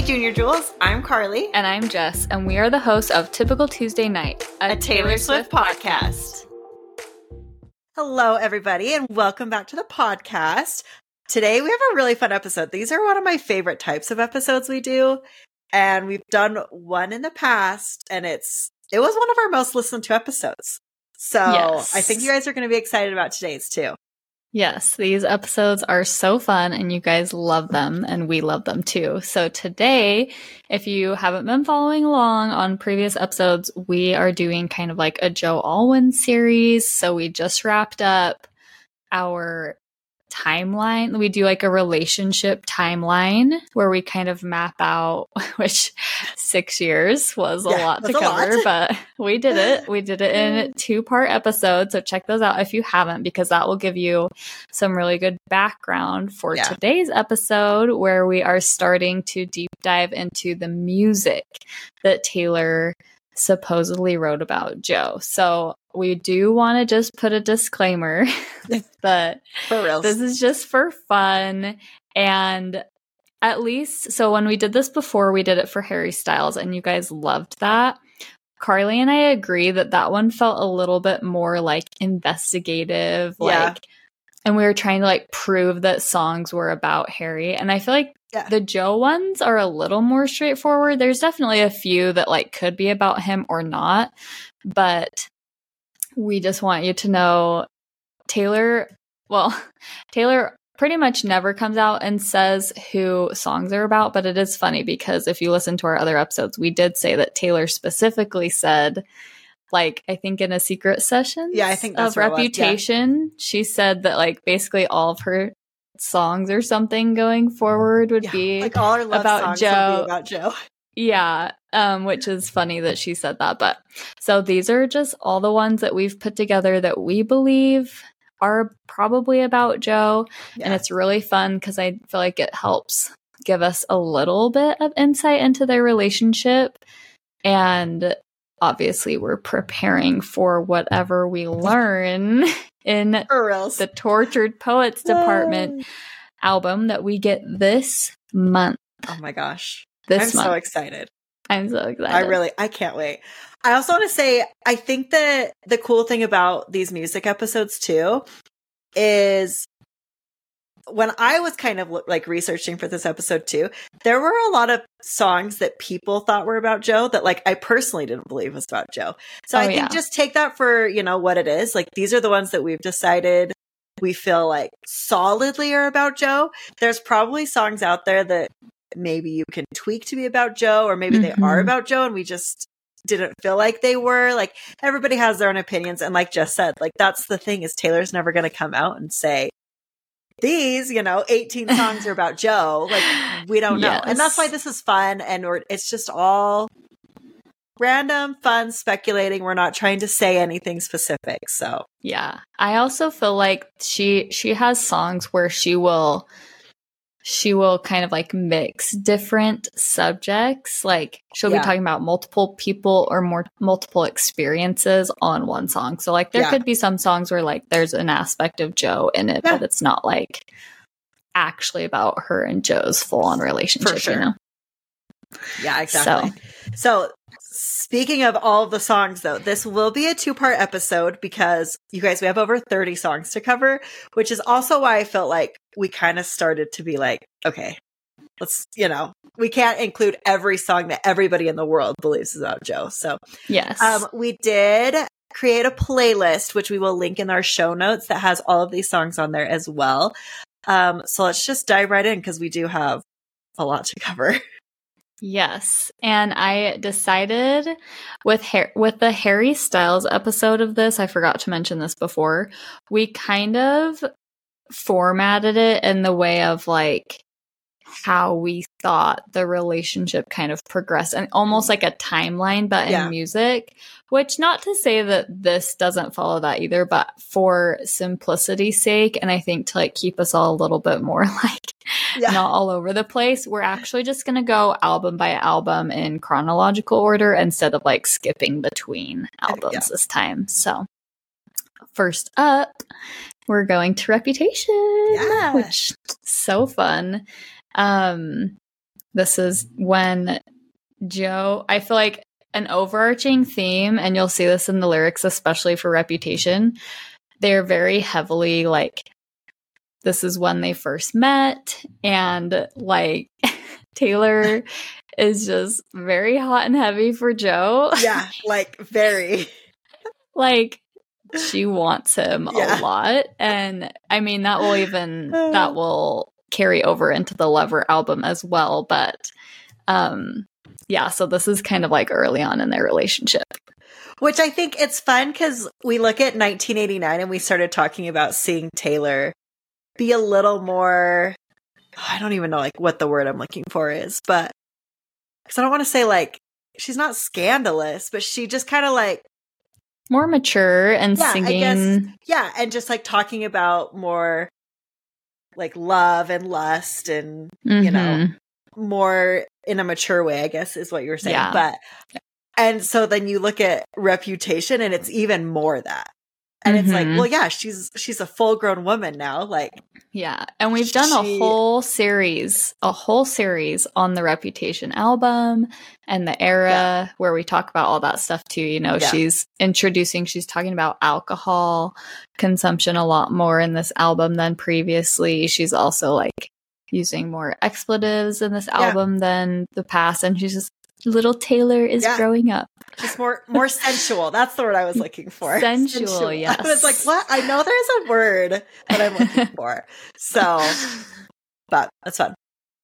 Junior Jewels. I'm Carly. And I'm Jess, and we are the hosts of Typical Tuesday Night, a Taylor Swift podcast. Hello, everybody, and welcome back to the podcast. Today, we have a really fun episode. These are one of my favorite types of episodes we do, and we've done one in the past, and it was one of our most listened to episodes. So yes. I think you guys are going to be excited about today's, too. Yes, these episodes are so fun and you guys love them and we love them too. So today, if you haven't been following along on previous episodes, we are doing kind of like a Joe Alwyn series. So we just wrapped up our timeline. We do like a relationship timeline where we kind of map out, which 6 years was a lot to cover, but we did it. We did it in 2-part episodes. So check those out if you haven't, because that will give you some really good background for today's episode, where we are starting to deep dive into the music that Taylor supposedly wrote about Joe. So we do want to just put a disclaimer that this is just for fun. And at least, so when we did this before, we did it for Harry Styles and you guys loved that. Carly and I agree that one felt a little bit more like investigative, and we were trying to like prove that songs were about Harry. And I feel like the Joe ones are a little more straightforward. There's definitely a few that like could be about him or not, but we just want you to know Taylor pretty much never comes out and says who songs are about, but it is funny because if you listen to our other episodes, we did say that Taylor specifically said, like, I think in a secret session I think that's of Reputation, she said that like basically all of her songs or something going forward would be like all our love about songs Joe. Would be about Joe. Yeah, which is funny that she said that. But so these are just all the ones that we've put together that we believe are probably about Joe. And it's really fun because I feel like it helps give us a little bit of insight into their relationship. And obviously we're preparing for whatever we learn in the Tortured Poets Department album that we get this month. Oh my gosh. I'm so excited. I'm so excited. I can't wait. I also want to say, I think that the cool thing about these music episodes too is when I was kind of like researching for this episode too, there were a lot of songs that people thought were about Joe that like I personally didn't believe was about Joe. So I think just take that for, what it is. Like these are the ones that we've decided we feel like solidly are about Joe. There's probably songs out there that maybe you can tweak to be about Joe, or maybe they are about Joe and we just didn't feel like they were. Like everybody has their own opinions. And like Jess said, like that's the thing is Taylor's never going to come out and say, these, 18 songs are about Joe. Like we don't know. And that's why this is fun. And it's just all random, fun, speculating. We're not trying to say anything specific. So yeah, I also feel like she has songs where she will kind of like mix different subjects. Like she'll be talking about multiple people or multiple experiences on one song. So like there could be some songs where like there's an aspect of Joe in it, but it's not like actually about her and Joe's full on relationship, for sure. Yeah, exactly. So speaking of all of the songs, though, this will be a 2-part episode because, you guys, we have over 30 songs to cover, which is also why I felt like we kind of started to be like, okay, let's, we can't include every song that everybody in the world believes is about Joe. So, yes, we did create a playlist, which we will link in our show notes that has all of these songs on there as well. So let's just dive right in because we do have a lot to cover. Yes, and I decided with the Harry Styles episode of this, I forgot to mention this before, we kind of formatted it in the way of like how we thought the relationship kind of progressed, and almost like a timeline, but in music, which not to say that this doesn't follow that either, but for simplicity's sake, and I think to like keep us all a little bit more like not all over the place, we're actually just going to go album by album in chronological order instead of like skipping between albums this time. So first up, we're going to Reputation, which is so fun. this is when Joe, I feel like an overarching theme, and you'll see this in the lyrics, especially for Reputation, they're very heavily like, this is when they first met, and like Taylor is just very hot and heavy for Joe. Yeah, like very. Like she wants him a lot. And I mean, that will carry over into the Lover album as well. But yeah, so this is kind of like early on in their relationship. Which I think it's fun because we look at 1989 and we started talking about seeing Taylor be a little more, I don't even know like what the word I'm looking for is, but because I don't want to say like, she's not scandalous, but she just kind of like, more mature and singing. I guess, and just like talking about more like love and lust and, you know, more in a mature way, I guess is what you were saying. Yeah. But, and so then you look at Reputation and it's even more that. And it's like, well, yeah, she's a full grown woman now. Like, yeah. And we've done a whole series on the Reputation album and the era where we talk about all that stuff too. You know, she's talking about alcohol consumption a lot more in this album than previously. She's also like using more expletives in this album than the past. And she's just, little Taylor is growing up. Just more sensual. That's the word I was looking for. Sensual, yes. I was like, what? I know there's a word that I'm looking for. So, but that's fun.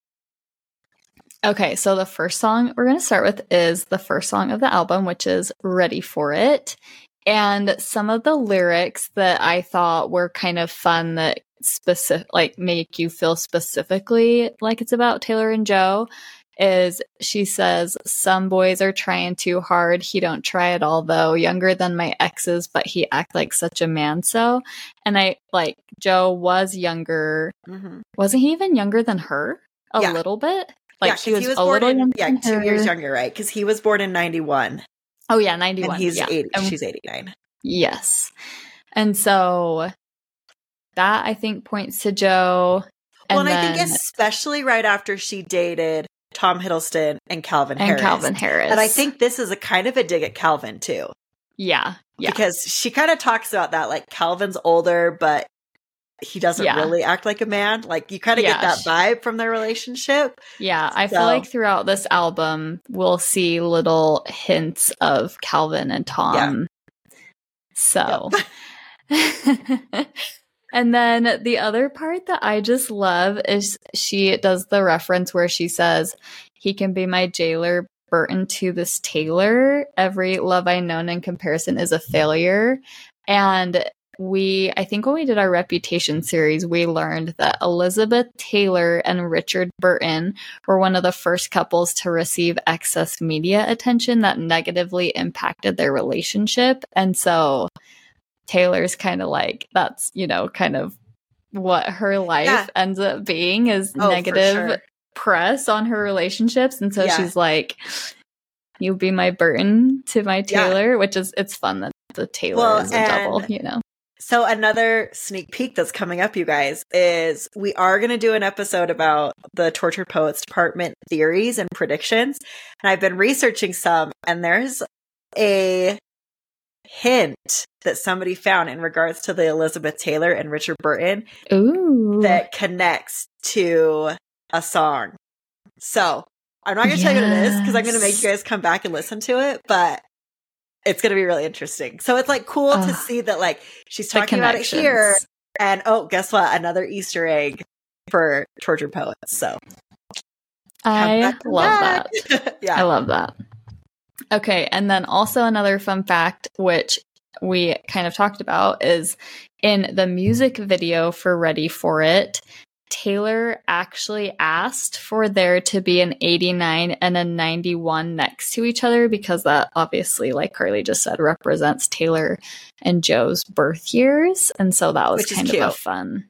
Okay, so the first song we're going to start with is the first song of the album, which is Ready for It. And some of the lyrics that I thought were kind of fun that like make you feel specifically like it's about Taylor and Joe is she says, some boys are trying too hard. He don't try at all, though. Younger than my exes, but he act like such a man. So, and I like Joe was younger. Wasn't he even younger than her? A little bit? Like he was a little younger. Yeah, 2 years younger, right? Because he was born in 91. Oh, yeah, 91. And he's 80. She's 89. Yes. And so that I think points to Joe. Well, and I think especially right after she dated Tom Hiddleston and Calvin Harris. And I think this is a kind of a dig at Calvin too. Yeah. Yeah. Because she kind of talks about that, like Calvin's older, but he doesn't really act like a man. Like you kind of get that vibe from their relationship. Yeah. I feel like throughout this album, we'll see little hints of Calvin and Tom. Yeah. So. Yep. And then the other part that I just love is she does the reference where she says, he can be my jailer, Burton to this Taylor. Every love I known in comparison is a failure. And I think when we did our Reputation series, we learned that Elizabeth Taylor and Richard Burton were one of the first couples to receive excess media attention that negatively impacted their relationship. And so Taylor's kind of like, that's, you know, kind of what her life ends up being is negative press on her relationships. And so she's like, you'll be my Burton to my Taylor, which is, it's fun that the Taylor is a double, you know. So another sneak peek that's coming up, you guys, is we are going to do an episode about the Tortured Poets Department theories and predictions. And I've been researching some, and there's a hint that somebody found in regards to the Elizabeth Taylor and Richard Burton that connects to a song. So I'm not going to tell you what it is because I'm going to make you guys come back and listen to it, but it's going to be really interesting. So it's like cool to see that like she's talking about it here and guess what? Another Easter egg for Tortured Poets. So I love that. Yeah. I love that. Okay, and then also another fun fact, which we kind of talked about, is in the music video for Ready for It, Taylor actually asked for there to be an 89 and a 91 next to each other because that obviously, like Carly just said, represents Taylor and Joe's birth years. And so that was kind of a fun,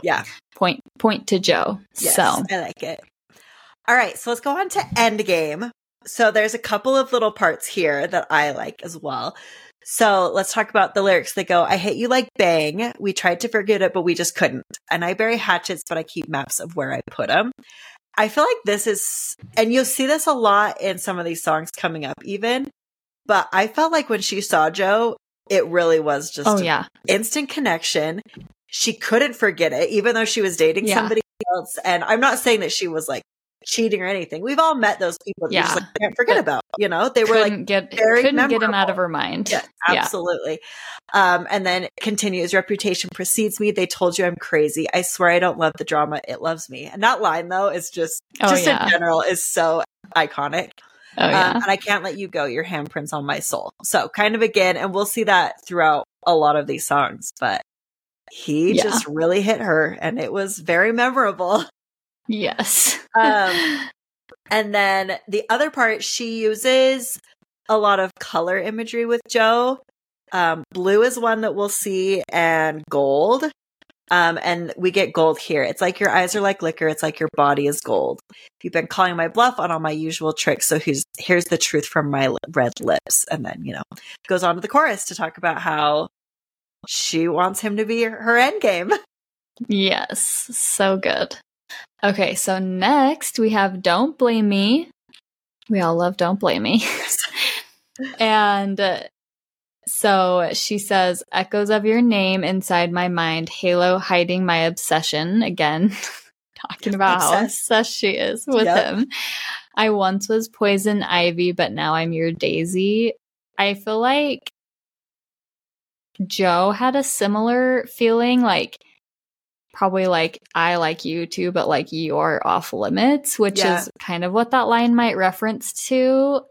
point to Joe. Yes, so I like it. All right, so let's go on to Endgame. So there's a couple of little parts here that I like as well. So let's talk about the lyrics that go, I hate you like bang. We tried to forget it, but we just couldn't. And I bury hatchets, but I keep maps of where I put them. I feel like this is, and you'll see this a lot in some of these songs coming up even, but I felt like when she saw Joe, it really was just an instant connection. She couldn't forget it, even though she was dating somebody else. And I'm not saying that she was like cheating or anything. We've all met those people that you just like, can't forget about, you know, they were like couldn't get him out of her mind. Yeah, absolutely. And then continues, reputation precedes me. They told you I'm crazy. I swear I don't love the drama. It loves me. And that line though is just in general is so iconic. And I can't let you go. Your handprints on my soul. So kind of again, and we'll see that throughout a lot of these songs, but he just really hit her and it was very memorable. Yes. And then the other part, she uses a lot of color imagery with Joe. Blue is one that we'll see, and gold. And we get gold here. It's like your eyes are like liquor. It's like your body is gold. You've been calling my bluff on all my usual tricks. So here's the truth from my red lips. And then, you know, goes on to the chorus to talk about how she wants him to be her end game. Yes. So good. Okay. So next we have Don't Blame Me. We all love Don't Blame Me. And so she says, echoes of your name inside my mind, halo hiding my obsession. Again, talking about how obsessed she is with him. I once was poison ivy, but now I'm your daisy. I feel like Joe had a similar feeling, like probably like I like you too, but like you're off limits, which is kind of what that line might reference to.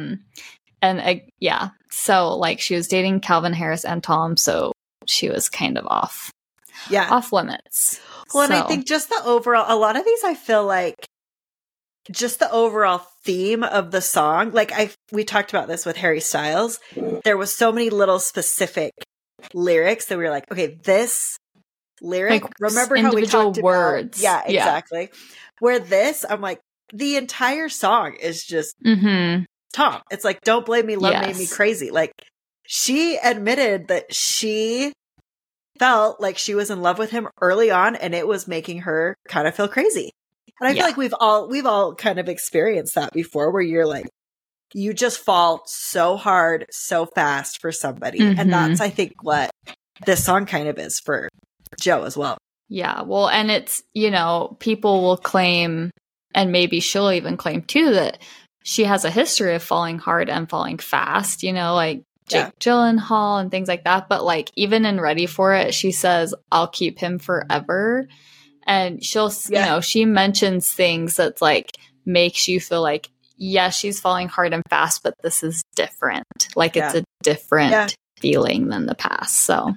So like she was dating Calvin Harris and Tom, so she was kind of off limits. Well, and I think just the overall, a lot of these, I feel like just the overall theme of the song, like we talked about this with Harry Styles, there was so many little specific lyrics that we were like, okay, this lyric, like, remember how we talked words. About, exactly. Where this, I'm like, the entire song is just Tom. It's like, don't blame me, love made me crazy. Like, she admitted that she felt like she was in love with him early on, and it was making her kind of feel crazy. And I feel like we've all kind of experienced that before, where you're like, you just fall so hard, so fast for somebody. And that's, I think, what this song kind of is for Joe as well. Yeah. Well, and it's, you know, people will claim, and maybe she'll even claim too, that she has a history of falling hard and falling fast, you know, like Jake Gyllenhaal and things like that. But like, even in Ready for It, she says, I'll keep him forever. And she'll, you know, she mentions things that's like, makes you feel like, yes, she's falling hard and fast, but this is different. Like it's a different feeling than the past. So,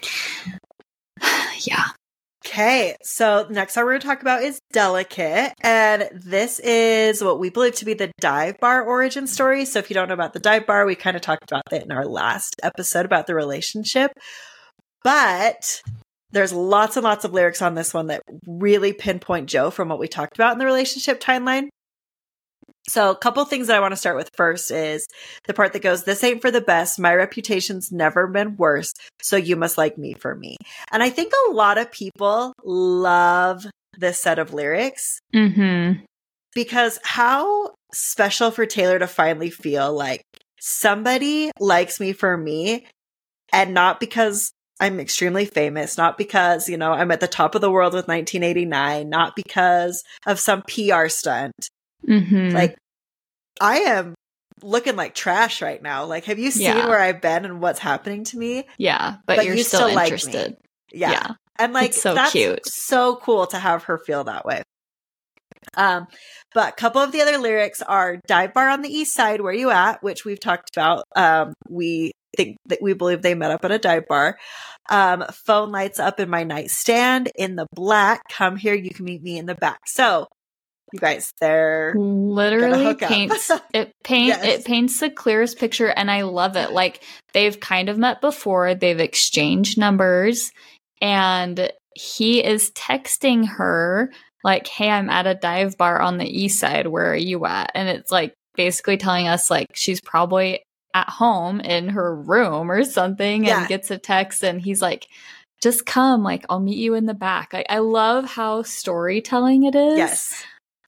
Okay, so next song we're going to talk about is Delicate, and this is what we believe to be the dive bar origin story. So if you don't know about the dive bar, we kind of talked about that in our last episode about the relationship, but there's lots and lots of lyrics on this one that really pinpoint Joe from what we talked about in the relationship timeline. So a couple things that I want to start with first is the part that goes, this ain't for the best. My reputation's never been worse. So you must like me for me. And I think a lot of people love this set of lyrics because how special for Taylor to finally feel like somebody likes me for me, and not because I'm extremely famous, not because, you know, I'm at the top of the world with 1989, not because of some PR stunt. Like, I am looking like trash right now. Like, have you seen where I've been and what's happening to me? Yeah, but you're still interested. Like yeah. And like, it's so that's cute. So cool to have her feel that way. But a couple of the other lyrics are dive bar on the east side, where you at, which we've talked about. We think that we believe they met up at a dive bar. Phone lights up in my nightstand in the black. Come here, you can meet me in the back. So you guys, they're literally paints it paints the clearest picture, and I love it. Like, they've kind of met before, they've exchanged numbers, and he is texting her like, hey, I'm at a dive bar on the east side, where are you at? And it's like basically telling us like she's probably at home in her room or something, and gets a text, and he's like, just come, like, I'll meet you in the back. I love how storytelling it is. Yes.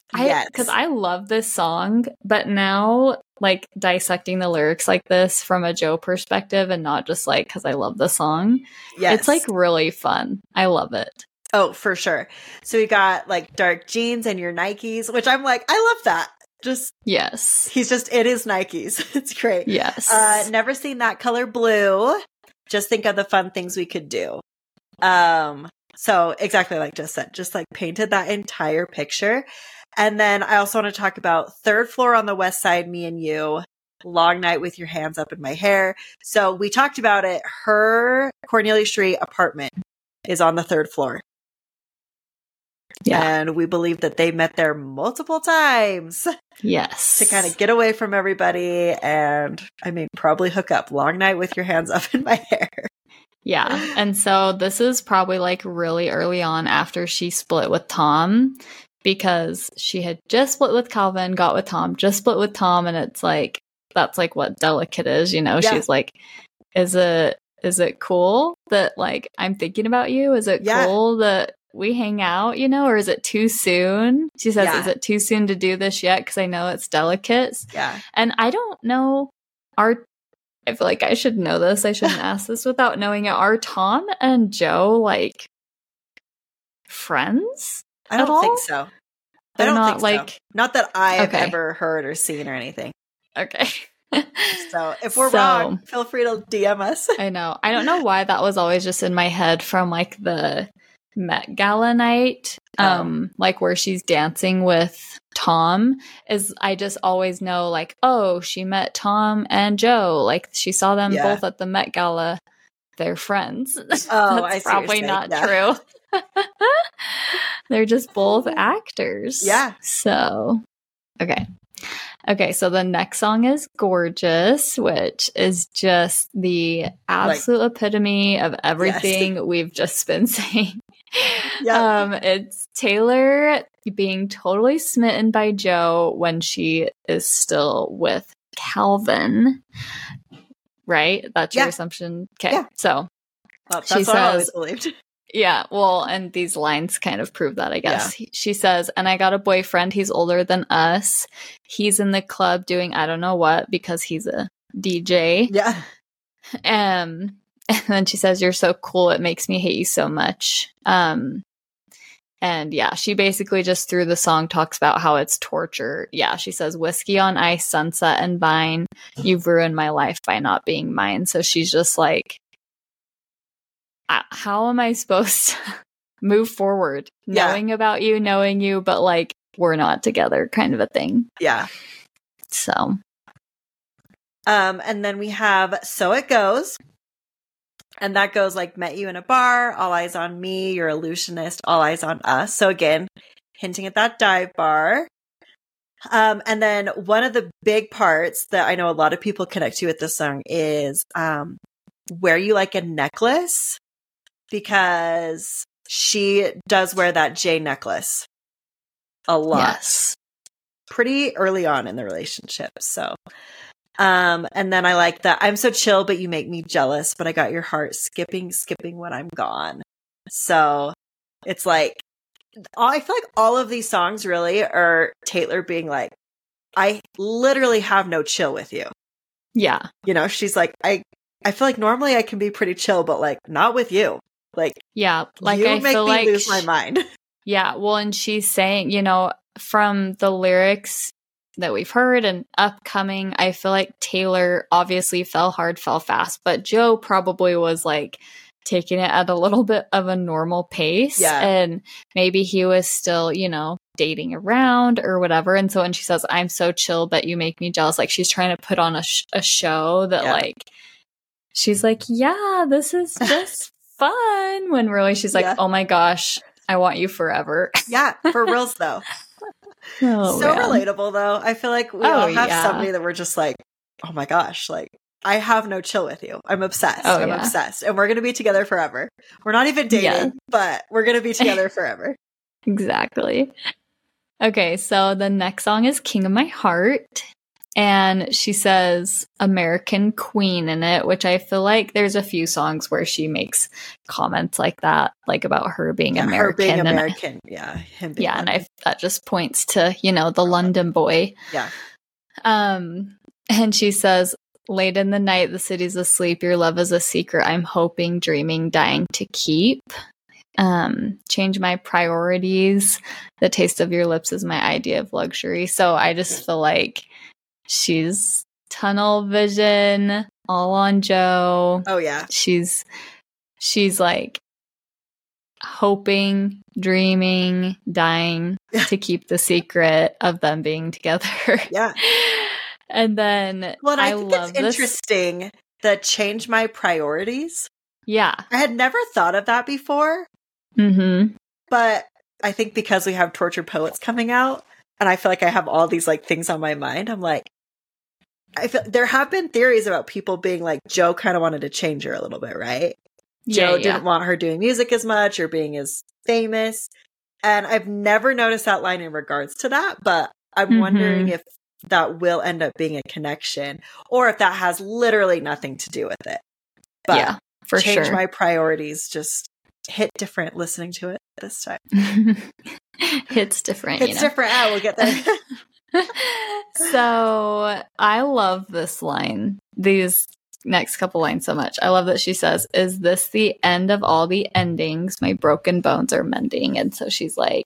Because I love this song, but now like dissecting the lyrics like this from a Joe perspective and not just like because I love the song. Yes. It's like really fun. I love it. Oh, for sure. So we got like dark jeans and your Nikes, which I'm like, I love that. Just yes. He's just in his Nikes. It's great. Yes. Never seen that color blue. Just think of the fun things we could do. So exactly like just said, just like painted that entire picture. And then I also want to talk about third floor on the west side, me and you, long night with your hands up in my hair. So we talked about it. Her Cornelia Street apartment is on the third floor. Yeah. And we believe that they met there multiple times. Yes. To kind of get away from everybody and, I mean, probably hook up. Long night with your hands up in my hair. Yeah. And so this is probably like really early on after she split with Tom, because she had just split with Calvin, got with Tom, just split with Tom. And it's like, that's like what delicate is, you know? Yeah. She's like, is it cool that like I'm thinking about you? Is it cool that we hang out, you know, or is it too soon? She says, is it too soon to do this yet? Because I know it's delicate. Yeah. And I don't know, I feel like I should know this. I shouldn't ask this without knowing it. Are Tom and Joe like friends? I don't think so. They're not like, not that I have ever heard or seen or anything. Okay. So if we're wrong, feel free to DM us. I know. I don't know why that was always just in my head from like the Met Gala night, like where she's dancing with Tom, is I just always know like, oh, she met Tom and Joe, like she saw them both at the Met Gala, they're friends. Oh, that's probably not true. They're just both actors. Yeah. So okay, so the next song is Gorgeous, which is just the absolute epitome of everything we've just been saying. Yep. It's Taylor being totally smitten by Joe when she is still with Calvin. Right? That's your assumption? Okay. Yeah. So that's what I always believed. Yeah, well, and these lines kind of prove that, I guess. Yeah. She says, and I got a boyfriend, he's older than us. He's in the club doing I don't know what because he's a DJ. Yeah. And then she says, you're so cool, it makes me hate you so much. And yeah, she basically just through the song talks about how it's torture. Yeah, she says, whiskey on ice, sunset and vine. You've ruined my life by not being mine. So she's just like, how am I supposed to move forward knowing you, but like we're not together kind of a thing. Yeah. So. And then we have So It Goes. And that goes like met you in a bar, all eyes on me, you're illusionist, all eyes on us. So again, hinting at that dive bar. And then one of the big parts that I know a lot of people connect to with this song is wear you like a necklace. Because she does wear that J necklace a lot. Yes. Pretty early on in the relationship. So, and then I like that. I'm so chill, but you make me jealous, but I got your heart skipping when I'm gone. So it's like, I feel like all of these songs really are Taylor being like, I literally have no chill with you. Yeah. You know, she's like, I feel like normally I can be pretty chill, but like not with you. Like, yeah, like you I make feel me like lose my mind. Yeah, well, and she's saying, you know, from the lyrics that we've heard and upcoming, I feel like Taylor obviously fell hard, fell fast, but Joe probably was like taking it at a little bit of a normal pace. Yeah. And maybe he was still, you know, dating around or whatever. And so when she says, I'm so chill, but you make me jealous, like she's trying to put on a show that like, she's like, yeah, this is just fun, when really she's like, oh my gosh, I want you forever. Yeah, for reals though. So relatable though. I feel like we all have somebody that we're just like, oh my gosh, like I have no chill with you. I'm obsessed. I'm obsessed. And we're going to be together forever. We're not even dating, but we're going to be together forever. Exactly. Okay, so the next song is King of My Heart. And she says American Queen in it, which I feel like there's a few songs where she makes comments like that, like about her being American. Her being American. Him being and that just points to, the London boy. Yeah. And she says, late in the night, the city's asleep. Your love is a secret. I'm hoping, dreaming, dying to keep. Change my priorities. The taste of your lips is my idea of luxury. So I just feel like she's tunnel vision all on Joe. Oh yeah. She's like hoping, dreaming, dying to keep the secret of them being together. Yeah. And then I think it's interesting that change my priorities. Yeah. I had never thought of that before. Mm-hmm. But I think because we have Tortured Poets coming out, and I feel like I have all these like things on my mind, I'm like, there have been theories about people being like, Joe kind of wanted to change her a little bit, right? Joe didn't want her doing music as much or being as famous. And I've never noticed that line in regards to that, but I'm wondering if that will end up being a connection or if that has literally nothing to do with it. But yeah, for change sure. my priorities just hit different listening to it this time. It's different. It's different. We'll get there. So I love this line, these next couple lines so much. I love that she says, is this the end of all the endings? My broken bones are mending. And so she's like,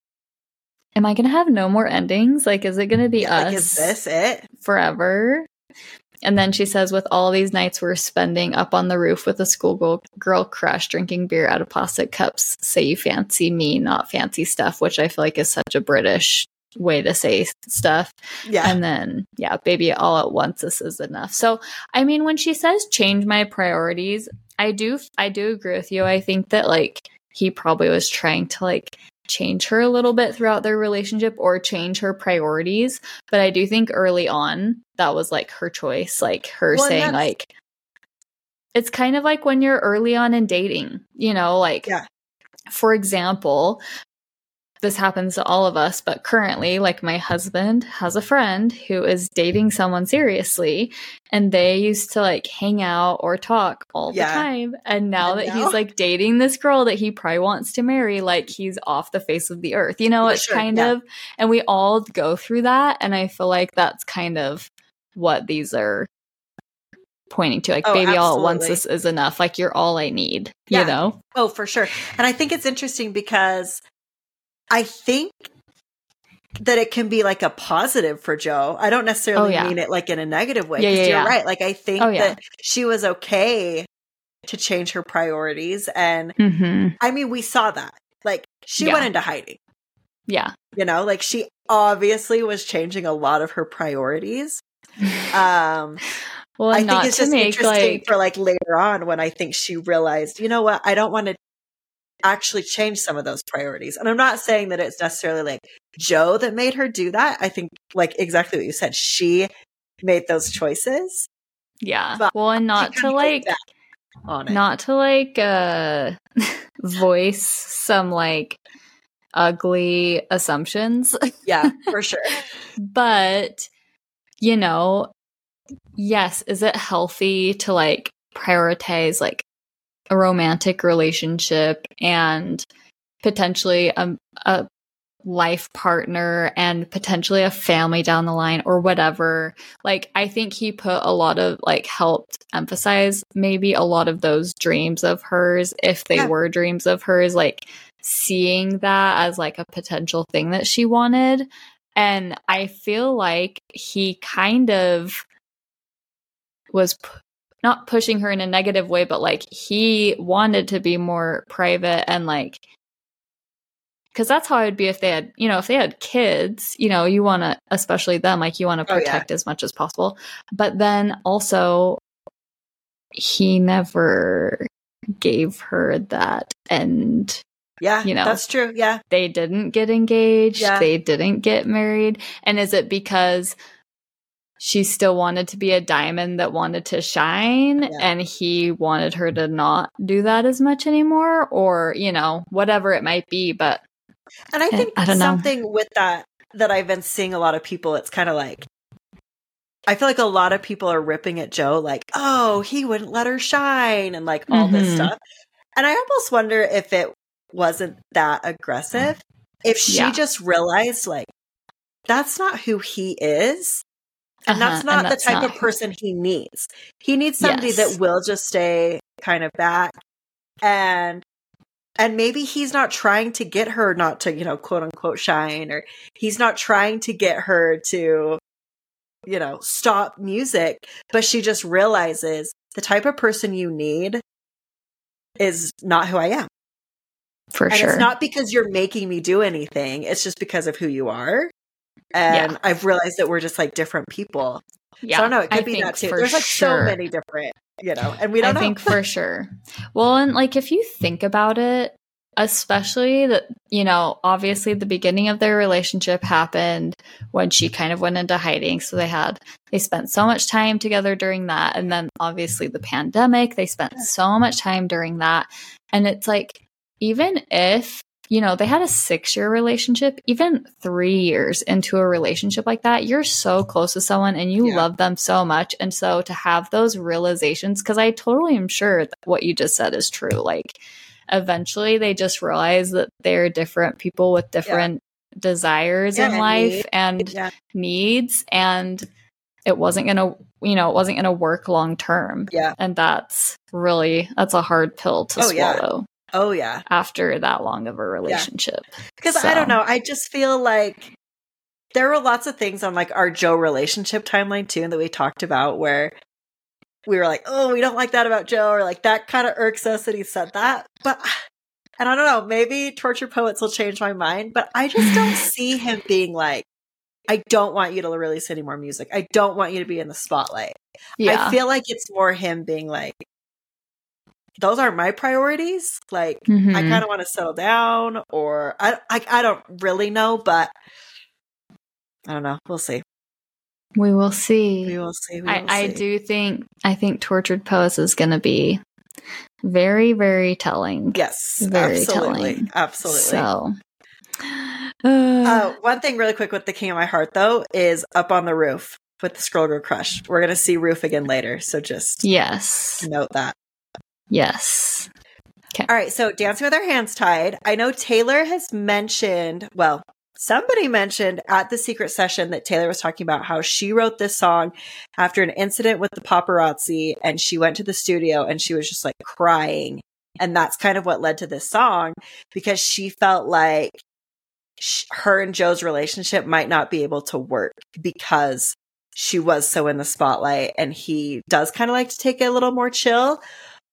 am I going to have no more endings? Like, is it going to be us? Like, is this it? Forever? And then she says, with all these nights we're spending up on the roof with a schoolgirl crush, drinking beer out of plastic cups, say you fancy me, not fancy stuff, which I feel like is such a British way to say stuff. Yeah. And then, baby, all at once, this is enough. So, I mean, when she says change my priorities, I do agree with you. I think that, like, he probably was trying to, like, change her a little bit throughout their relationship or change her priorities. But I do think early on, that was, like, her choice. Like, her saying, like, it's kind of like when you're early on in dating, like, for example, this happens to all of us, but currently, like, my husband has a friend who is dating someone seriously, and they used to, like, hang out or talk all the time. And now that he's, like, dating this girl that he probably wants to marry, like, he's off the face of the earth. It's kind of, and we all go through that. And I feel like that's kind of what these are pointing to. Like, baby, all at once, this is enough. Like, you're all I need, you know? Oh, for sure. And I think it's interesting because I think that it can be like a positive for Joe. I don't necessarily mean it like in a negative way. Because you're right. Like, I think that she was okay to change her priorities. And I mean, we saw that. Like, she went into hiding. Yeah. Like, she obviously was changing a lot of her priorities. Well, I think it's just interesting for like later on when I think she realized, you know what, I don't want to actually change some of those priorities. And I'm not saying that it's necessarily like Joe that made her do that. I think, like, exactly what you said, she made those choices. Yeah. But well, and not to like voice some like ugly assumptions. Yeah, for sure. But, yes, is it healthy to like prioritize like a romantic relationship and potentially a life partner and potentially a family down the line or whatever? Like, I think he put a lot of like helped emphasize maybe a lot of those dreams of hers, if they were dreams of hers, like seeing that as like a potential thing that she wanted. And I feel like he kind of was not pushing her in a negative way, but like he wanted to be more private and like, because that's how it'd be if they had, if they had kids, you want to, especially them, like you want to protect as much as possible. But then also he never gave her that. And yeah, that's true. Yeah. They didn't get engaged. Yeah. They didn't get married. And is it because she still wanted to be a diamond that wanted to shine and he wanted her to not do that as much anymore, or, whatever it might be. But and I think something with that I've been seeing a lot of people, it's kind of like I feel like a lot of people are ripping at Joe, like, oh, he wouldn't let her shine and like all this stuff. And I almost wonder if it wasn't that aggressive, if she just realized like, that's not who he is. And that's not the type of person he needs. He needs somebody that will just stay kind of back. And maybe he's not trying to get her not to, you know, quote unquote shine, or he's not trying to get her to, you know, stop music, but she just realizes the type of person you need is not who I am. For sure. And it's not because you're making me do anything. It's just because of who you are. And I've realized that we're just like different people. Yeah. So I don't know. It could be that too. There's like so many different, you know, and we don't know. I think for sure. Well, and like if you think about it, especially that, you know, obviously the beginning of their relationship happened when she kind of went into hiding. So they spent so much time together during that. And then obviously the pandemic, they spent so much time during that. And it's like, even if, you know, they had a 6-year relationship, even 3 years into a relationship like that, you're so close to someone and you love them so much. And so to have those realizations, because I totally am sure that what you just said is true. Like eventually they just realize that they're different people with different desires in life and needs. And it wasn't going to, you know, it wasn't going to work long term. Yeah. And that's a hard pill to swallow. Oh, yeah. After that long of a relationship. Because I don't know. I just feel like there were lots of things on like our Joe relationship timeline too that we talked about where we were like, oh, we don't like that about Joe, or like that kind of irks us that he said that. But, and I don't know, maybe Tortured Poets will change my mind, but I just don't see him being like, I don't want you to release any more music. I don't want you to be in the spotlight. Yeah. I feel like it's more him being like, those aren't my priorities. Like, I kind of want to settle down, or I don't really know, but I don't know. We'll see. We will see. We will see. I think Tortured Poets is going to be very, very telling. Yes, very absolutely. telling. Absolutely. So, one thing really quick with the King of My Heart though is Up on the Roof with the Scroll Girl Crush. We're going to see Roof again later, so just note that. Yes. Okay. All right. So Dancing with Our Hands Tied. I know Taylor has mentioned, well, somebody mentioned at the secret session that Taylor was talking about how she wrote this song after an incident with the paparazzi, and she went to the studio and she was just like crying. And that's kind of what led to this song, because she felt like her and Joe's relationship might not be able to work because she was so in the spotlight, and he does kind of like to take it a little more chill.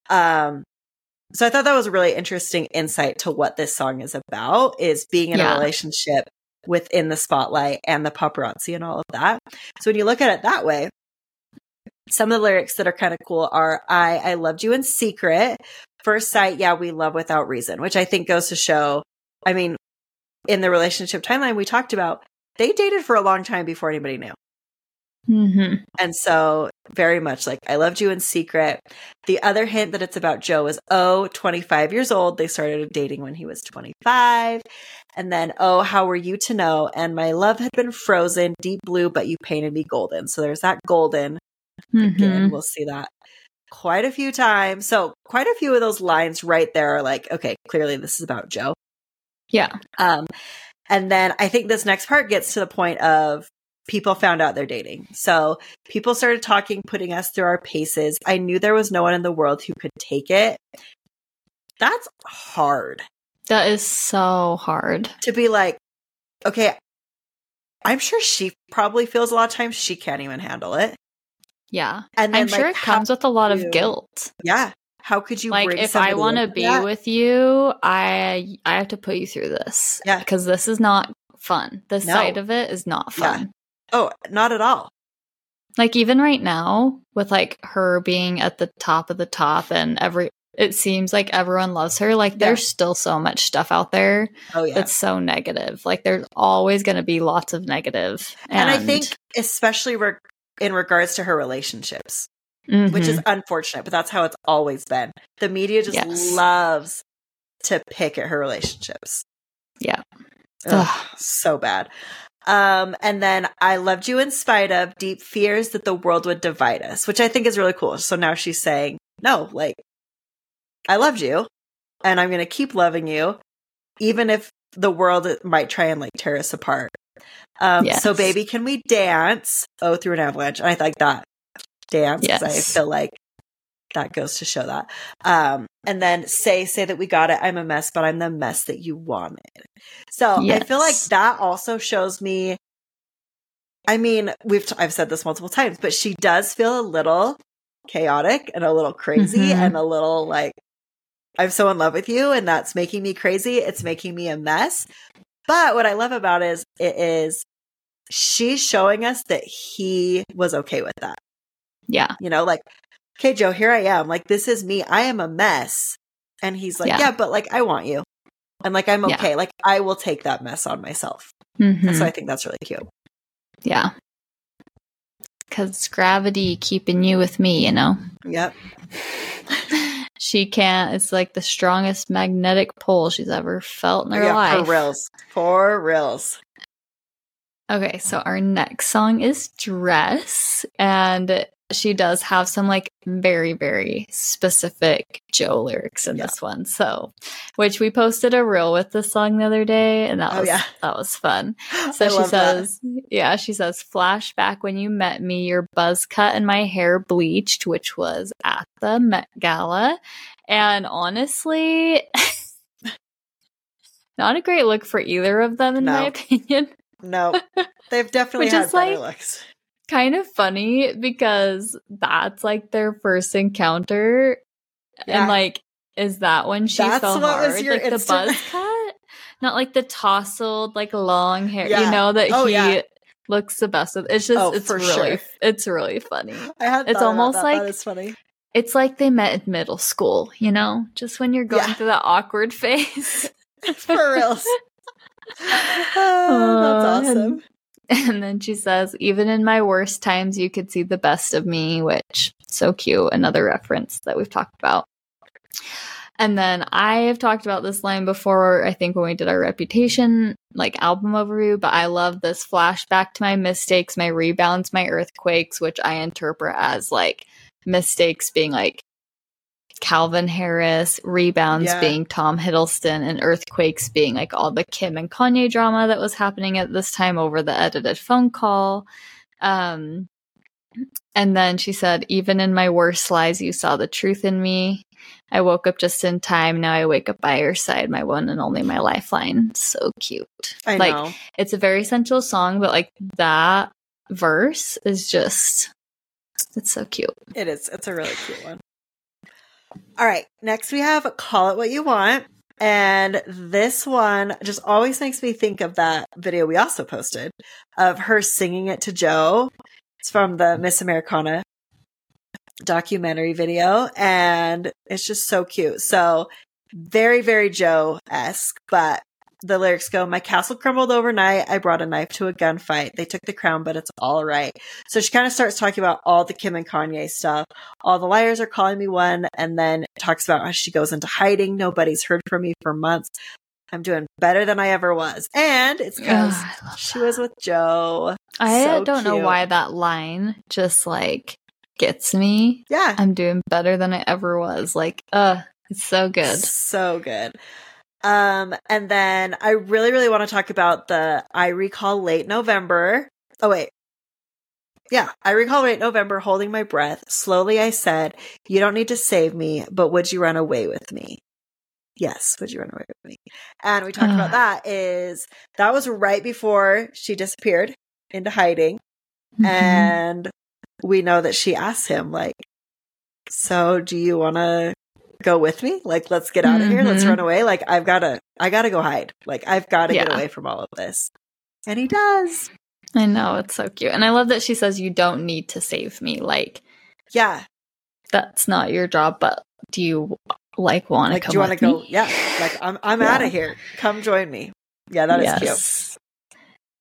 So I thought that was a really interesting insight to what this song is about, is being in a relationship within the spotlight and the paparazzi and all of that. So when you look at it that way, some of the lyrics that are kind of cool are, I loved you in secret. First sight, yeah, we love without reason, which I think goes to show, I mean, in the relationship timeline we talked about, they dated for a long time before anybody knew. Mm-hmm. And so very much like, I loved you in secret. The other hint that it's about Joe is, 25 years old. They started dating when he was 25. And then, how were you to know? And my love had been frozen, deep blue, but you painted me golden. So there's that golden. Again, we'll see that quite a few times. So quite a few of those lines right there are like, okay, clearly this is about Joe. Yeah. And then I think this next part gets to the point of, people found out they're dating. So people started talking, putting us through our paces. I knew there was no one in the world who could take it. That's hard. That is so hard. To be like, okay, I'm sure she probably feels a lot of times she can't even handle it. Yeah. And then, I'm sure it comes with a lot of guilt. Yeah. How could you like, bring if I want to be with you, I have to put you through this. Yeah. Because this is not fun. This side of it is not fun. Yeah. Oh, not at all. Like, even right now, with like her being at the top of the top, and it seems like everyone loves her. Like, there's still so much stuff out there that's so negative. Like, there's always going to be lots of negative. And I think, especially in regards to her relationships, which is unfortunate, but that's how it's always been. The media just loves to pick at her relationships. Yeah. Ugh, so bad. And then I loved you in spite of deep fears that the world would divide us, which I think is really cool. So now she's saying, no, like, I loved you and I'm going to keep loving you, even if the world might try and like tear us apart. Yes. So baby, can we dance? Oh, through an avalanche. And I like that dance because I feel like that goes to show that. And then say that we got it. I'm a mess, but I'm the mess that you wanted. So I feel like that also shows me, I mean, I've said this multiple times, but she does feel a little chaotic and a little crazy and a little like, I'm so in love with you and that's making me crazy. It's making me a mess. But what I love about it is she's showing us that he was okay with that. Yeah. You know, like, okay, Joe, here I am. Like, this is me. I am a mess. And he's like, yeah, but like, I want you. And like, I'm okay. Like, I will take that mess on myself. And so I think that's really cute. Yeah. Because it's gravity keeping you with me, you know? Yep. She can't. It's like the strongest magnetic pull she's ever felt in her life. For reals. For reals. Okay, so our next song is Dress. And she does have some like very, very specific Joe lyrics in this one. So, which we posted a reel with this song the other day, and that was fun. So she says, she says, flashback when you met me, your buzz cut and my hair bleached, which was at the Met Gala. And honestly, not a great look for either of them, in my opinion. No, they've definitely had better looks. Kind of funny because that's like their first encounter, and like, is that when she fell hard? Like the buzz cut, not like the tousled, like long hair. You know that he looks the best with. It's just, it's really funny. It's almost like that is funny. It's like they met in middle school. You know, just when you're going through that awkward phase. For reals. That's awesome. And then she says, even in my worst times, you could see the best of me, which so cute. Another reference that we've talked about. And then I have talked about this line before, I think when we did our Reputation like album overview, but I love this flashback to my mistakes, my rebounds, my earthquakes, which I interpret as like mistakes being like Calvin Harris, rebounds being Tom Hiddleston, and earthquakes being like all the Kim and Kanye drama that was happening at this time over the edited phone call. And then she said, even in my worst lies, you saw the truth in me. I woke up just in time. Now I wake up by your side, my one and only, my lifeline. So cute. I know. It's a very sensual song, but like that verse is just, it's so cute. It is. It's a really cute one. All right. Next we have Call It What You Want. And this one just always makes me think of that video we also posted of her singing it to Joe. It's from the Miss Americana documentary video. And it's just so cute. So very, very Joe-esque, but the lyrics go, my castle crumbled overnight. I brought a knife to a gunfight. They took the crown, but it's all right. So she kind of starts talking about all the Kim and Kanye stuff. All the liars are calling me one. And then talks about how she goes into hiding. Nobody's heard from me for months. I'm doing better than I ever was. And it's because she was with Joe. I don't know why that line just like gets me. Yeah. I'm doing better than I ever was. Like, it's so good. So good. And then I really, really want to talk about the I recall late November. Oh, wait. Yeah. I recall late November holding my breath. Slowly I said, you don't need to save me, but would you run away with me? Yes. Would you run away with me? And we talked about that was right before she disappeared into hiding. Mm-hmm. And we know that she asked him like, so do you want to go with me? Like, let's get out of here. Let's run away. Like, I gotta go hide. Like, I've got to get away from all of this. And he does. I know. It's so cute. And I love that she says, you don't need to save me. Like, yeah, that's not your job, but do you like want to come do you want to go? Me? Yeah. Like, I'm out of here. Come join me. Yeah, that is cute.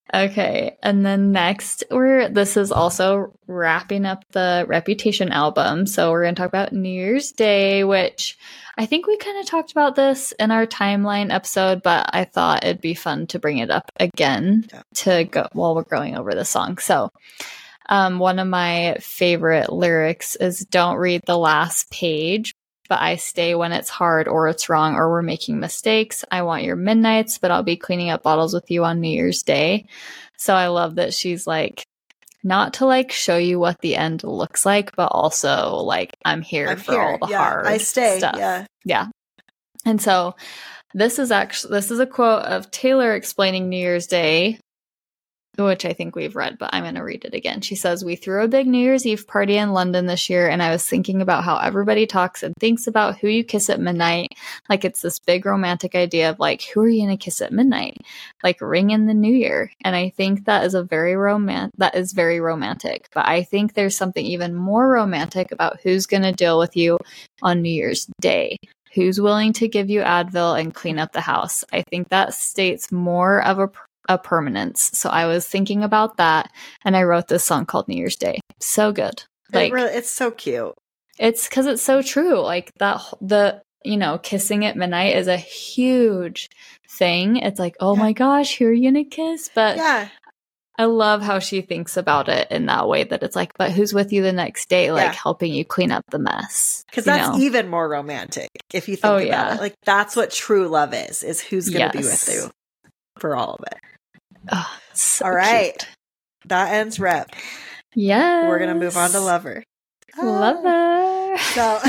Okay, and then next, this is also wrapping up the Reputation album. So we're going to talk about New Year's Day, which I think we kind of talked about this in our timeline episode, but I thought it'd be fun to bring it up again to go while we're going over the song. So one of my favorite lyrics is "Don't read the last page, but I stay when it's hard or it's wrong or we're making mistakes. I want your midnights, but I'll be cleaning up bottles with you on New Year's Day." So I love that she's like, not to like show you what the end looks like, but also like, I'm here for all the hard I stay stuff. Yeah. And so this is a quote of Taylor explaining New Year's Day, which I think we've read, but I'm going to read it again. She says, "We threw a big New Year's Eve party in London this year, and I was thinking about how everybody talks and thinks about who you kiss at midnight. Like it's this big romantic idea of like, who are you going to kiss at midnight? Like ring in the new year. And I think that is very romantic. But I think there's something even more romantic about who's going to deal with you on New Year's Day. Who's willing to give you Advil and clean up the house? I think that states more of a permanence." So I was thinking about that, and I wrote this song called New Year's Day. So good. Like it's so cute. It's because it's so true. Like the kissing at midnight is a huge thing. It's like, oh my gosh, who are you gonna kiss? But yeah, I love how she thinks about it in that way, that it's like, but who's with you the next day, like helping you clean up the mess? Because that's even more romantic if you think about it. Like that's what true love is who's gonna be with you for all of it. Oh, so all right. cute. That ends Rep. Yeah. We're going to move on to Lover. Lover. So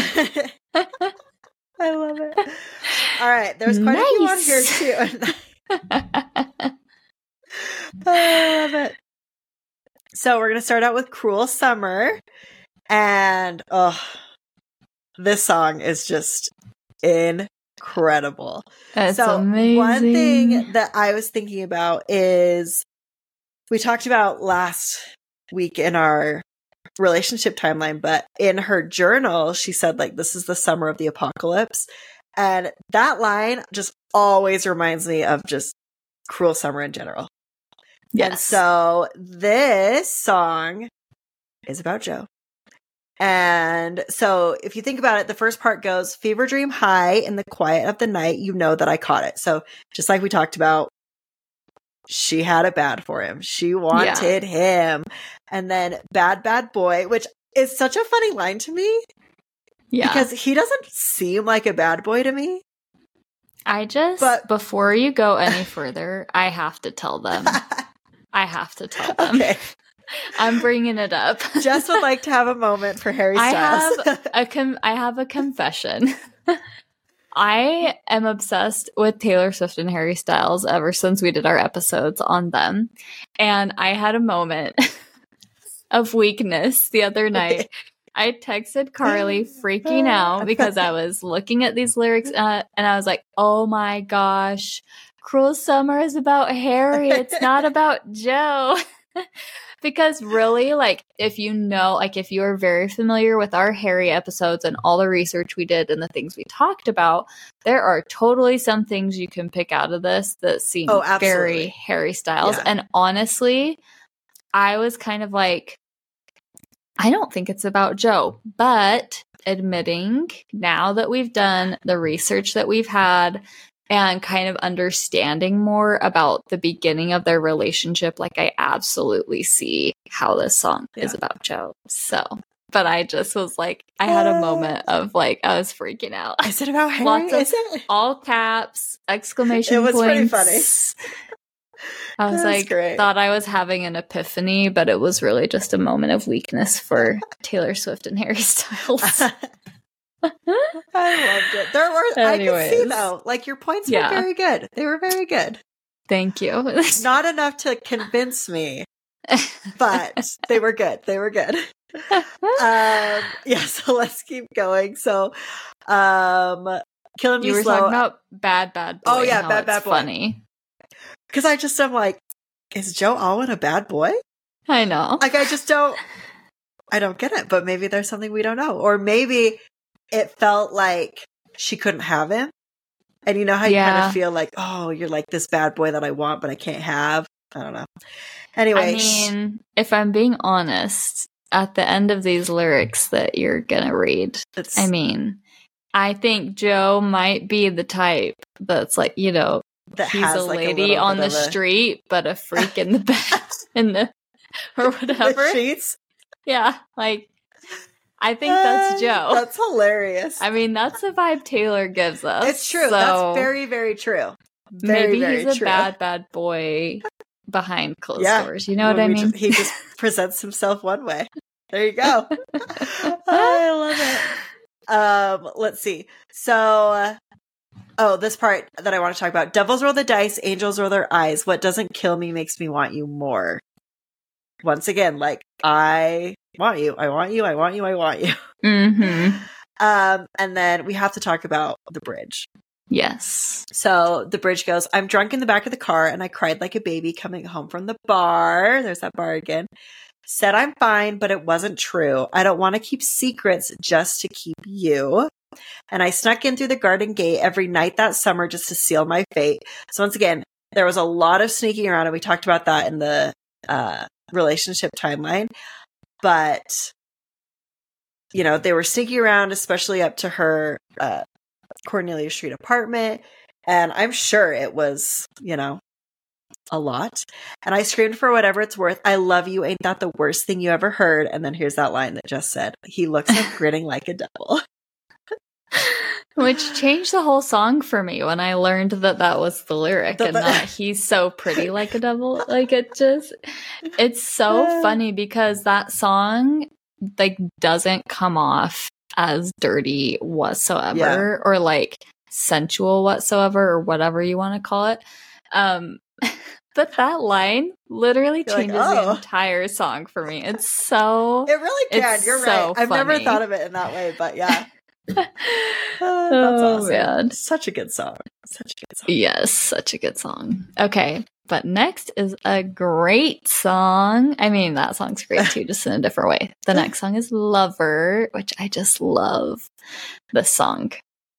I love it. All right. There's quite a few on here too. I love it. So we're going to start out with Cruel Summer. And this song is just incredible. That's amazing. One thing that I was thinking about is we talked about last week in our relationship timeline, but in her journal, she said like, this is the summer of the apocalypse. And that line just always reminds me of just Cruel Summer in general. Yes. And so this song is about Joe. And so if you think about it, the first part goes, "Fever dream high in the quiet of the night, you know that I caught it." So just like we talked about, she had it bad for him. She wanted him. And then "Bad, bad boy," which is such a funny line to me. Yeah. Because he doesn't seem like a bad boy to me. Before you go any further, I have to tell them. Okay. I'm bringing it up. Jess would like to have a moment for Harry Styles. I have a confession. I am obsessed with Taylor Swift and Harry Styles ever since we did our episodes on them. And I had a moment of weakness the other night. I texted Carly freaking out because I was looking at these lyrics and I was like, oh my gosh, Cruel Summer is about Harry. It's not about Joe. Because really, like, if you are very familiar with our Harry episodes and all the research we did and the things we talked about, there are totally some things you can pick out of this that seem very Harry Styles. Yeah. And honestly, I was kind of like, I don't think it's about Joe, but admitting now that we've done the research that we've had and kind of understanding more about the beginning of their relationship, like I absolutely see how this song is about Joe. So, but I just was like, I had a moment of like, I was freaking out. Is it about Harry? Lots of all caps, exclamation points. It was pretty funny. I was like, thought I was having an epiphany, but it was really just a moment of weakness for Taylor Swift and Harry Styles. I loved it. I could see though, like your points were very good. They were very good. Thank you. Not enough to convince me, but they were good. They were good. So let's keep going. So, Killing Me You were Slow. talking about Bad Boy. Oh yeah, Bad Boy. Funny. Because I'm like, is Joe Alwyn a bad boy? I know. Like, I don't get it, but maybe there's something we don't know. Or maybe it felt like she couldn't have him. And you know how you kind of feel like, oh, you're like this bad boy that I want, but I can't have. I don't know. I Anyway, mean, if I'm being honest, at the end of these lyrics that you're gonna read, I mean, I think Joe might be the type that's like, you know, that he's has a like lady a on the street, but a freak in the bed, in the or whatever. The sheets. Yeah, like I think that's Joe. That's hilarious. I mean, that's the vibe Taylor gives us. It's true. So that's very, very true. Maybe he's a bad boy behind closed doors. You know what I mean? He just presents himself one way. There you go. I love it. Let's see. So, this part that I want to talk about. Devils roll the dice, angels roll their eyes. What doesn't kill me makes me want you more. Once again, like, I want you. I want you. I want you. I want you. Mm-hmm. And then we have to talk about the bridge. Yes. So the bridge goes, I'm drunk in the back of the car and I cried like a baby coming home from the bar. There's that bar again. Said I'm fine, but it wasn't true. I don't want to keep secrets just to keep you. And I snuck in through the garden gate every night that summer just to seal my fate. So once again, there was a lot of sneaking around, and we talked about that in the relationship timeline. But, you know, they were sneaking around, especially up to her Cornelia Street apartment. And I'm sure it was, you know, a lot. And I screamed for whatever it's worth. I love you. Ain't that the worst thing you ever heard? And then here's that line that just said, he looks up grinning like a devil. Which changed the whole song for me when I learned that that was the lyric and not he's so pretty like a devil. Like it's so funny because that song like doesn't come off as dirty whatsoever or like sensual whatsoever or whatever you want to call it. But that line literally changes the entire song for me. It really can. You're right. I've never thought of it in that way, but yeah. That's awesome. Man. Such a good song. Yes, such a good song. Okay, but next is a great song. I mean, that song's great too, just in a different way. The next song is Lover, which I just love this song.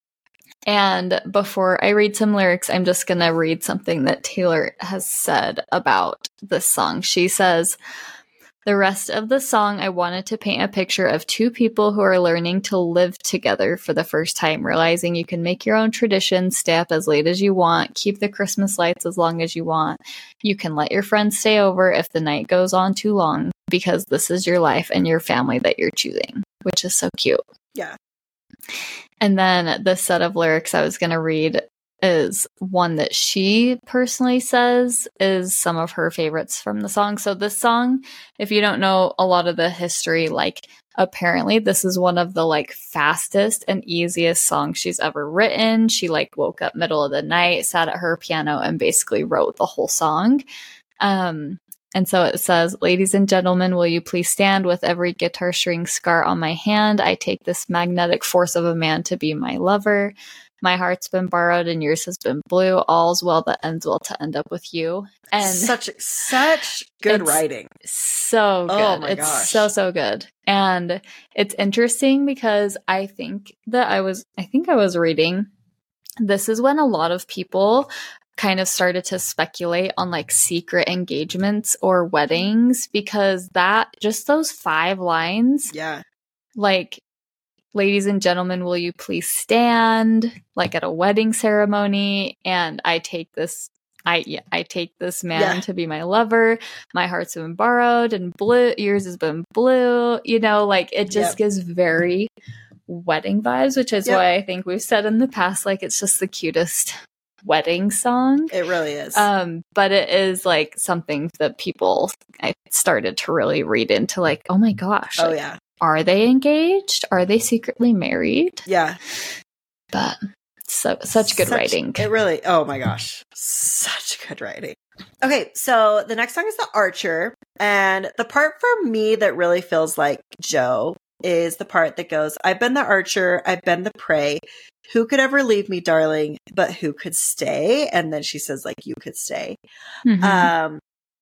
And before I read some lyrics, I'm just going to read something that Taylor has said about this song. She says, the rest of the song, I wanted to paint a picture of two people who are learning to live together for the first time, realizing you can make your own traditions, stay up as late as you want, keep the Christmas lights as long as you want. You can let your friends stay over if the night goes on too long, because this is your life and your family that you're choosing, which is so cute. Yeah. And then the set of lyrics I was going to read is one that she personally says is some of her favorites from the song. So this song, if you don't know a lot of the history, like apparently this is one of the like fastest and easiest songs she's ever written. She like woke up middle of the night, sat at her piano and basically wrote the whole song. And so it says, ladies and gentlemen, will you please stand with every guitar string scar on my hand? I take this magnetic force of a man to be my lover. My heart's been borrowed and yours has been blue. All's well that ends well to end up with you. And such good writing. So good. Oh my gosh. It's so good. And it's interesting because I think I was reading, this is when a lot of people kind of started to speculate on like secret engagements or weddings, because just those 5 lines. Yeah. Like, ladies and gentlemen, will you please stand? Like at a wedding ceremony, and I take this man to be my lover. My heart's been borrowed and blue. Yours has been blue. You know, like it just gives very wedding vibes, which is why I think we've said in the past, like it's just the cutest wedding song. It really is. But it is like something that I started to really read into, like, oh my gosh. Oh like, yeah. Are they engaged? Are they secretly married? Yeah. But such good writing. It really, oh my gosh. Such good writing. Okay, so the next song is The Archer. And the part for me that really feels like Joe is the part that goes, I've been the archer, I've been the prey. Who could ever leave me, darling, but who could stay? And then she says, like, you could stay. Mm-hmm.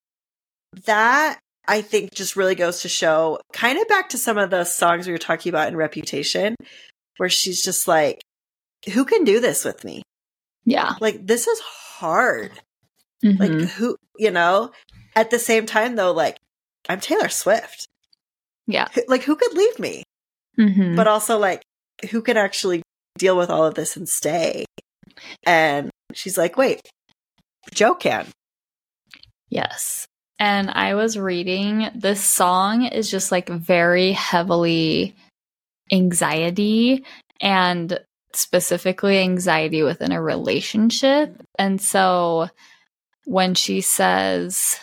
That, I think, just really goes to show, kind of back to some of the songs we were talking about in Reputation, where she's just like, who can do this with me? Yeah. Like, this is hard. Like, who, at the same time, though, like, I'm Taylor Swift. Yeah. Like, who could leave me? But also, like, who can actually deal with all of this and stay? And she's like, wait, Joe can. Yes. And I was reading, this song is just like very heavily anxiety, and specifically anxiety within a relationship. And so when she says,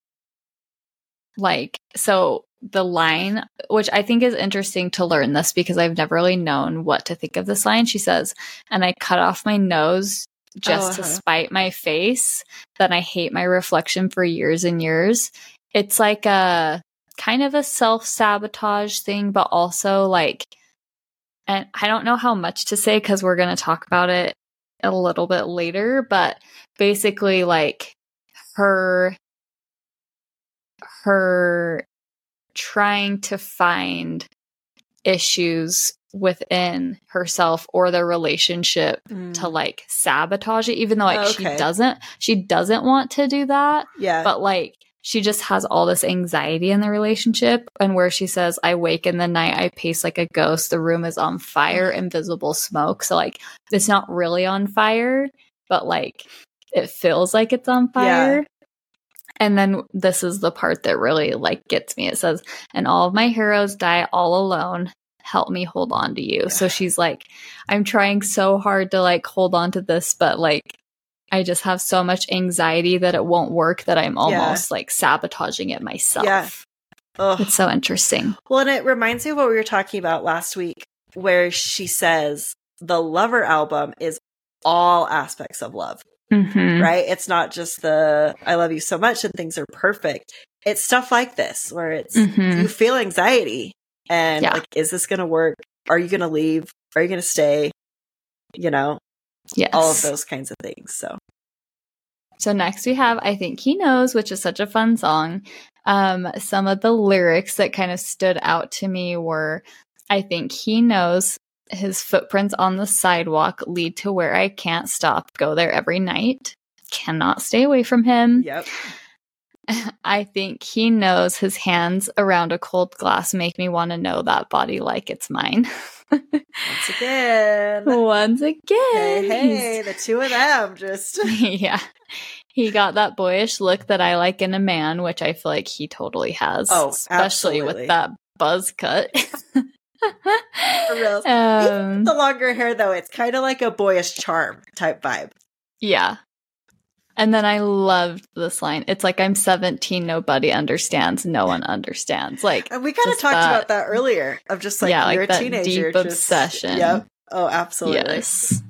like, so the line, which I think is interesting to learn this because I've never really known what to think of this line. She says, and I cut off my nose just to spite my face, then I hate my reflection for years and years. It's like a kind of a self-sabotage thing, but also like, and I don't know how much to say because we're going to talk about it a little bit later, but basically like her trying to find issues within herself or the relationship to like sabotage it, even though like she doesn't want to do that. Yeah. But like she just has all this anxiety in the relationship, and where she says, I wake in the night, I pace like a ghost, the room is on fire, invisible smoke. So like it's not really on fire, but like it feels like it's on fire. Yeah. And then this is the part that really like gets me. It says, and all of my heroes die all alone. Help me hold on to you. Yeah. So she's like, I'm trying so hard to like hold on to this, but like I just have so much anxiety that it won't work that I'm almost like sabotaging it myself. Yeah. Ugh. It's so interesting. Well, and it reminds me of what we were talking about last week, where she says the Lover album is all aspects of love. Right? It's not just the I love you so much and things are perfect. It's stuff like this where it's you feel anxiety and like, is this going to work? Are you going to leave? Are you going to stay? All of those kinds of things. So next we have I Think He Knows, which is such a fun song. Some of the lyrics that kind of stood out to me were, I think he knows his footprints on the sidewalk lead to where I can't stop, go there every night, cannot stay away from him. Yep. I think he knows his hands around a cold glass make me want to know that body like it's mine. Once again. Hey, the two of them just. Yeah. He got that boyish look that I like in a man, which I feel like he totally has. Oh, especially absolutely. with that buzz cut. For real. Even the longer hair, though, it's kind of like a boyish charm type vibe. Yeah. And then I loved this line. It's like, I'm 17, nobody understands, no one understands. Like, and we kind of talked about that earlier, of just like, you're a teenager. Deep obsession. Yep. Oh, absolutely. Yes.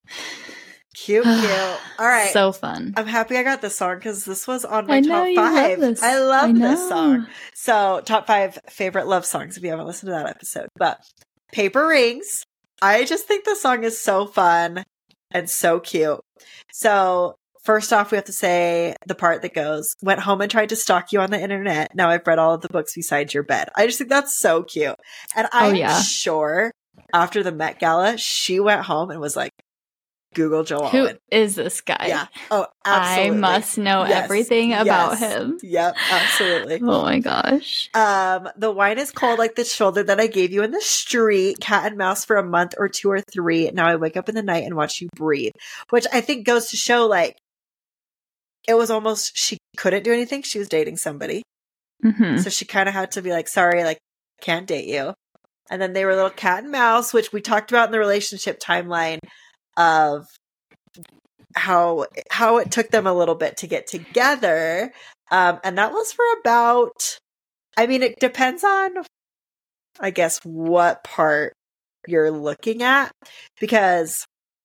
Cute. All right. So fun. I'm happy I got this song because this was on my top 5. I love this song. So, top 5 favorite love songs if you haven't listened to that episode. But Paper Rings. I just think the song is so fun and so cute. So, first off, we have to say the part that goes, went home and tried to stalk you on the internet. Now I've read all of the books beside your bed. I just think that's so cute. And I'm sure after the Met Gala, she went home and was like, Google Joe Alwyn. Who is this guy? Yeah. Oh, absolutely. I must know everything about him. Yep, absolutely. Oh my gosh. The wine is cold like the shoulder that I gave you in the street. Cat and mouse for a month or 2 or 3. Now I wake up in the night and watch you breathe. Which I think goes to show, like, it was almost, she couldn't do anything. She was dating somebody. So she kind of had to be like, sorry, like, can't date you. And then they were a little cat and mouse, which we talked about in the relationship timeline of how it took them a little bit to get together. And that was for about, I mean, it depends on, I guess, what part you're looking at, because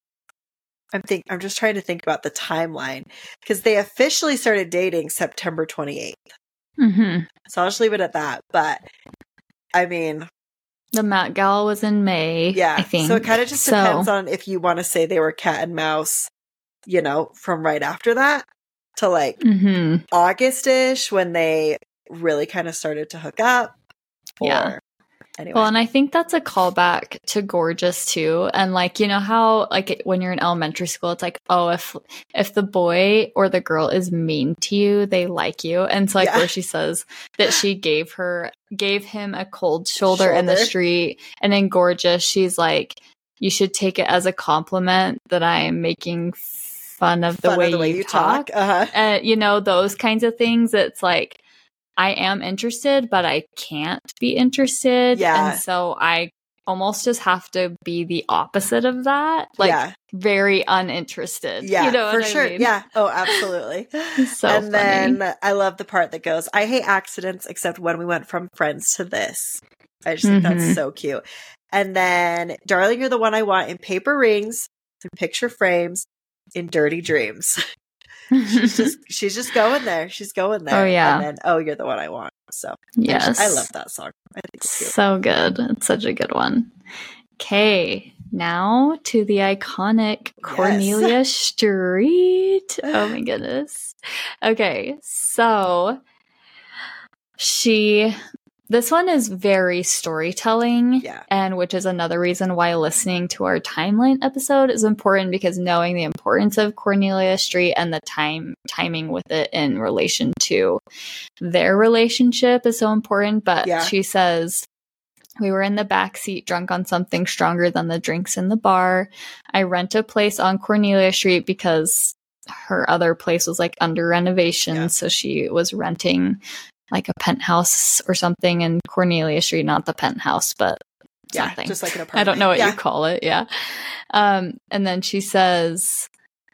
I'm just trying to think about the timeline, because they officially started dating September 28th. So I'll just leave it at that. But I mean, the Met Gala was in May. Yeah. I think. So it kind of just depends on if you want to say they were cat and mouse, from right after that to like August-ish when they really kind of started to hook up. Yeah. Anyway. Well, and I think that's a callback to Gorgeous too. And like, you know how like when you're in elementary school, it's like, oh, if the boy or the girl is mean to you, they like you. And so like where she says that she gave him a cold shoulder in the street. And in Gorgeous, she's like, you should take it as a compliment that I am making fun of the way you talk. You know, those kinds of things. It's like, I am interested, but I can't be interested. Yeah. And so I almost just have to be the opposite of that. Like very uninterested. Yeah, you know for what sure. I mean? Yeah. Oh, absolutely. So and funny. then I love the part that goes, I hate accidents except when we went from friends to this. I just think that's so cute. And then, darling, you're the one I want in paper rings, in picture frames, in dirty dreams. she's just going there. She's going there. Oh yeah. And then, you're the one I want. So yes, I love that song. I think it's cute. So good. It's such a good one. Okay, now to the iconic Cornelia Street. Oh my goodness. Okay, so this one is very storytelling, and which is another reason why listening to our timeline episode is important, because knowing the importance of Cornelia Street and the timing with it in relation to their relationship is so important. But she says, we were in the back seat drunk on something stronger than the drinks in the bar. I rent a place on Cornelia Street because her other place was like under renovation. So she was renting like a penthouse or something in Cornelia Street, not the penthouse, but something. Just like an apartment. I don't know what you call it. Yeah. And then she says,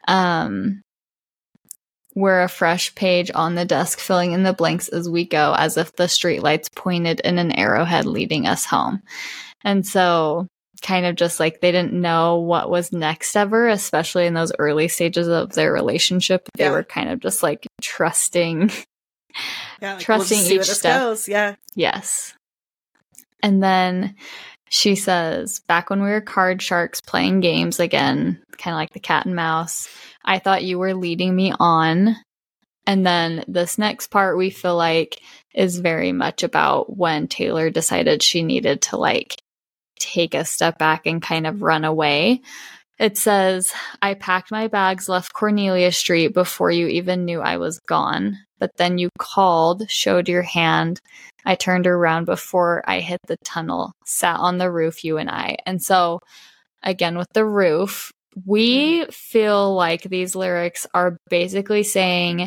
we're a fresh page on the desk, filling in the blanks as we go, as if the streetlights pointed in an arrowhead leading us home. And so kind of just like they didn't know what was next ever, especially in those early stages of their relationship. They were kind of just like trusting trusting each step. Goes. Yeah. Yes. And then she says, back when we were card sharks playing games again, kind of like the cat and mouse, I thought you were leading me on. And then this next part we feel like is very much about when Taylor decided she needed to like take a step back and kind of run away. It says, I packed my bags, left Cornelia Street before you even knew I was gone. But then you called, showed your hand. I turned around before I hit the tunnel, sat on the roof, you and I. And so, again, with the roof, we feel like these lyrics are basically saying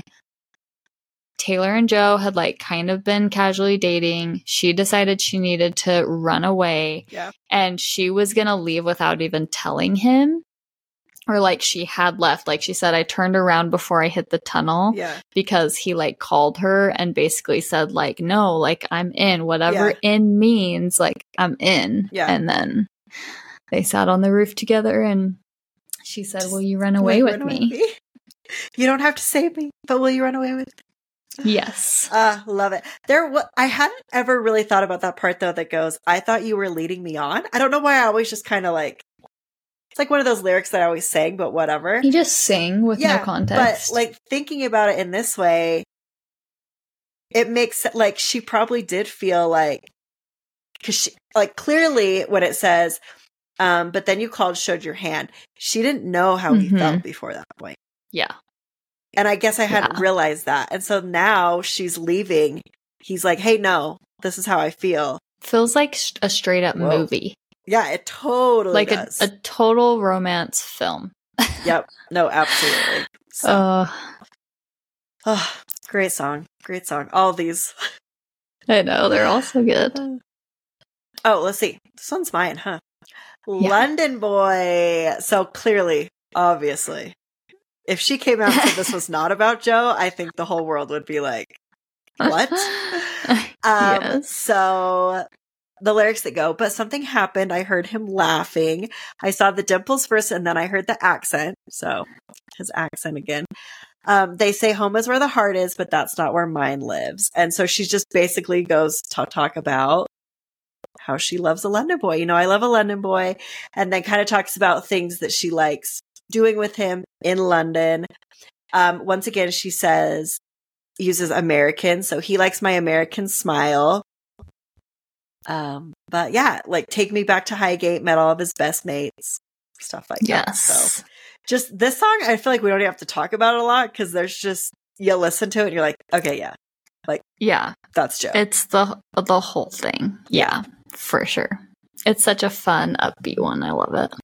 Taylor and Joe had like kind of been casually dating. She decided she needed to run away. Yeah. And she was going to leave without even telling him. Or like she had left. Like she said, I turned around before I hit the tunnel. Yeah. Because he like called her and basically said like, no, like I'm in. Whatever in means, like I'm in. Yeah. And then they sat on the roof together and she said, will you run away with me? You don't have to save me, but will you run away with me? Yes. Love it. I hadn't ever really thought about that part though that goes, I thought you were leading me on. I don't know why I always just kind of like, it's like one of those lyrics that I always sang, but whatever. You just sing with no context. But like thinking about it in this way, it makes like she probably did feel like, because she like clearly when it says, but then you called, showed your hand, she didn't know how he felt before that point. Yeah. And I guess I hadn't realized that. And so now she's leaving. He's like, hey, no, this is how I feel. Feels like a straight up movie. Yeah, it totally like does. a total romance film. Yep. No, absolutely. So. Great song. Great song. All of these. I know. They're all so good. Oh, let's see. This one's mine, huh? Yeah. London Boy. So clearly, obviously, if she came out and said this was not about Joe, I think the whole world would be like, what? Yes. So the lyrics that go, but something happened. I heard him laughing. I saw the dimples first and then I heard the accent. So his accent again. They say home is where the heart is, but that's not where mine lives. And so she just basically goes to talk about how she loves a London boy. You know, I love a London boy. And then kind of talks about things that she likes doing with him in London. Once again, she says, uses American. So he likes my American smile. But yeah, like Take Me Back to Highgate, met all of his best mates, stuff like that. So just this song, I feel like we don't even have to talk about it a lot because there's just, you listen to it and you're like, okay, yeah. Like, yeah, that's Joe. It's the whole thing. Yeah, for sure. It's such a fun, upbeat one. I love it.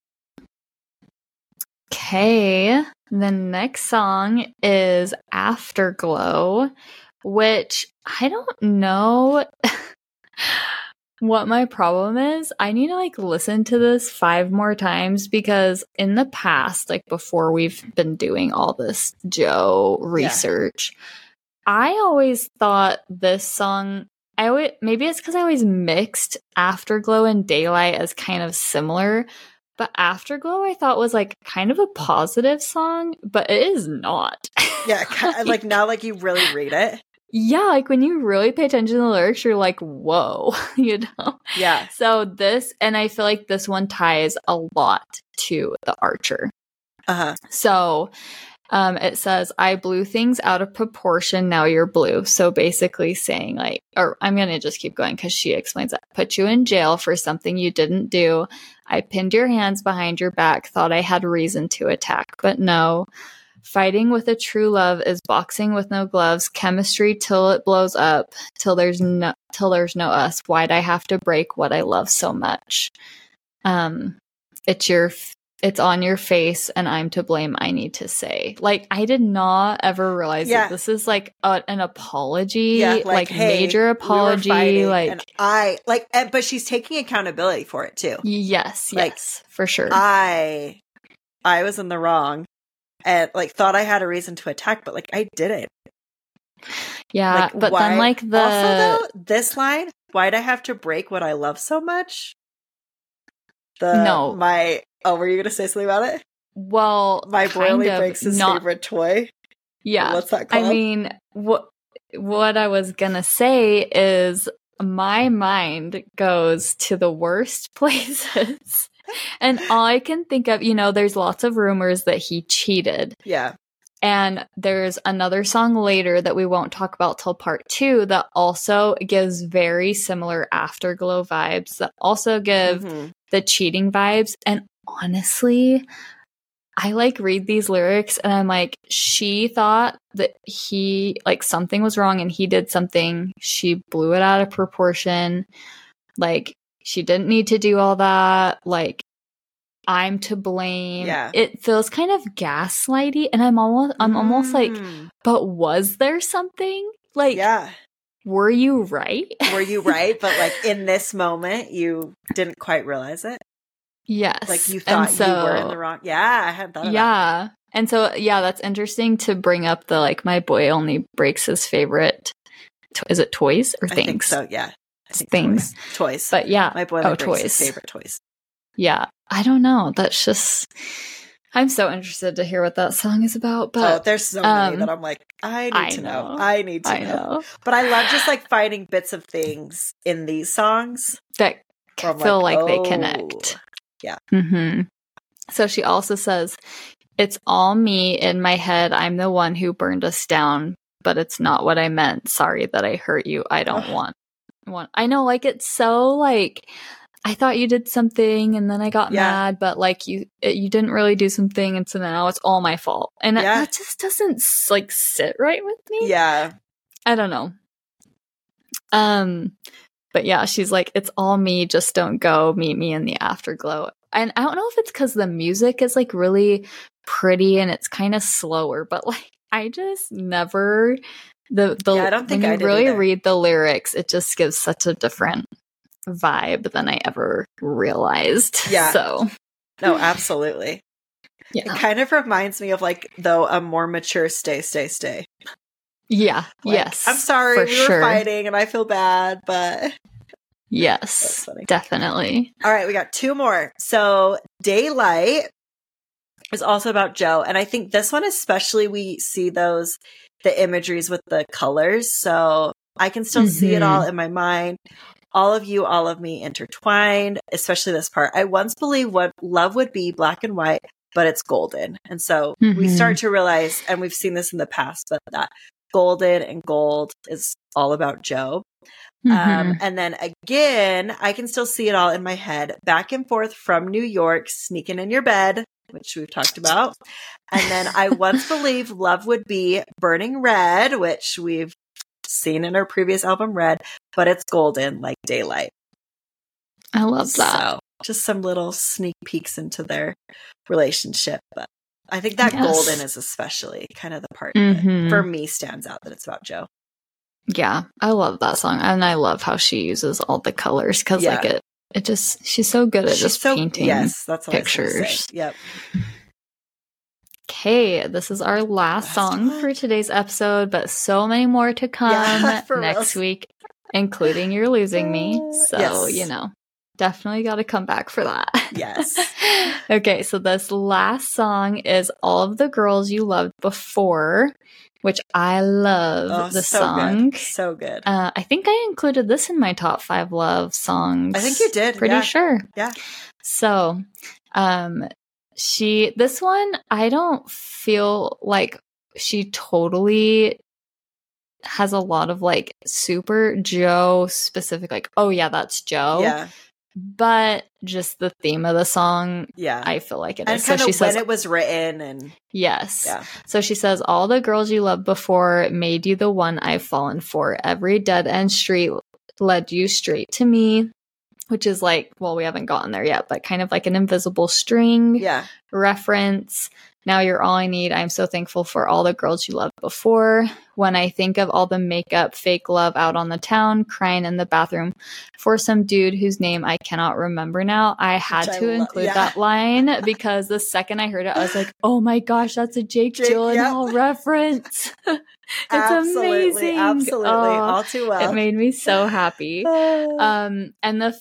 Okay, the next song is Afterglow, which I don't know what my problem is. I need to like listen to this 5 more times because in the past, like before we've been doing all this Joe research, I always thought this song, maybe it's because I always mixed Afterglow and Daylight as kind of similar, but Afterglow I thought was like kind of a positive song, but it is not. Yeah, like now like you really read it. Yeah, like when you really pay attention to the lyrics, you're like, whoa, you know? Yeah. So this, and I feel like this one ties a lot to The Archer. Uh-huh. So it says, I blew things out of proportion, now you're blue. So basically saying like, or I'm going to just keep going because she explains that. Put you in jail for something you didn't do. I pinned your hands behind your back, thought I had reason to attack, but no. Fighting with a true love is boxing with no gloves, chemistry till it blows up, till there's no us. Why'd I have to break what I love so much? It's on your face and I'm to blame, I need to say. Like, I did not ever realize that this is like an apology, like hey, major apology. But she's taking accountability for it too. Yes, for sure. I was in the wrong. And like thought I had a reason to attack, but like I didn't. Yeah, like, but then like the also though, this line, why'd I have to break what I love so much? Were you gonna say something about it? Well, my boy only breaks his favorite toy. Yeah, what's that called? I mean, what I was gonna say is my mind goes to the worst places. And all I can think of, there's lots of rumors that he cheated. Yeah. And there's another song later that we won't talk about till part 2 that also gives very similar Afterglow vibes that also give the cheating vibes. And honestly, I like read these lyrics and I'm like, she thought that he, like something was wrong and he did something. She blew it out of proportion. Like, she didn't need to do all that. Like, I'm to blame. Yeah. It feels kind of gaslighty, and I'm almost like, but was there something? Like, were you right? Were you right? But like in this moment, you didn't quite realize it. Yes. Like you thought you were in the wrong. Yeah, I hadn't thought of that. Yeah. And so, that's interesting to bring up the, like, my boy only breaks his favorite. Is it toys or things? I think so, yeah. I think things. Toys. But yeah. My boy breaks his favorite toys. Yeah. I don't know. That's just, I'm so interested to hear what that song is about. But there's so many that I'm like, I need to know. I need to know. But I love just like finding bits of things in these songs that feel like they connect. Yeah. Mm-hmm. So she also says, it's all me in my head. I'm the one who burned us down, but it's not what I meant. Sorry that I hurt you. I don't want. I know, like, it's so like, I thought you did something and then I got mad, but like you didn't really do something, and so now it's all my fault. And that just doesn't like sit right with me. Yeah. I don't know. But yeah, she's like, it's all me, just don't go, meet me in the afterglow. And I don't know if it's because the music is like really pretty and it's kind of slower, but like I just never I don't think when you really read the lyrics, it just gives such a different vibe than I ever realized. Yeah. So no, absolutely. Yeah. It kind of reminds me of like, though, a more mature stay. Yeah. Like, yes. I'm sorry, we were fighting and I feel bad, but yes, definitely. All right, we got 2 more. So Daylight is also about Joe. And I think this one especially, we see the imageries with the colors. So I can still see it all in my mind. All of you, all of me intertwined, especially this part. I once believed what love would be black and white, but it's golden. And so we start to realize, and we've seen this in the past, but that golden and gold is all about Joe. Mhm. And then again, I can still see it all in my head, back and forth from New York, sneaking in your bed, which we've talked about. And then I once believed love would be burning red, which we've seen in our previous album, Red, but it's golden like daylight. I love that. So just some little sneak peeks into their relationship. But I think that Yes. golden is especially kind of the part that for me stands out, that it's about Joe. Yeah, I love that song. And I love how she uses all the colors because Yeah. like it just, she's so good at She's just so painting yes, that's all I was gonna say. pictures. Yep. Okay, this is our last song one. for today's episode, but so many more to come Yeah, for next real. week, including You're Losing Me. So, Yes. you know, definitely got to come back for that. Yes. Okay, so this last song is All of the Girls You Loved Before, which I love the so song. good. So good. I think I included this in my top 5 love songs. I think you did. Pretty yeah. sure. Yeah. So, this one, I don't feel like she totally has a lot of like super Joe specific, like, oh yeah, that's Joe. Yeah. But just the theme of the song, Yeah. I feel like it And is. So kind she of when says, it was written and yes. yeah. So she says, all the girls you loved before made you the one I've fallen for. Every dead end street led you straight to me, which is like, well, we haven't gotten there yet, but kind of like an invisible string Yeah. reference. Now you're all I need. I'm so thankful for all the girls you loved before. When I think of all the makeup, fake love out on the town, crying in the bathroom for some dude whose name I cannot remember now, I had Which I to lo- include yeah. that line because the second I heard it, I was like, oh my gosh, that's a Jake Jake, Gyllenhaal reference. It's Absolutely. amazing. Absolutely. Oh, All too well. it made me so happy. And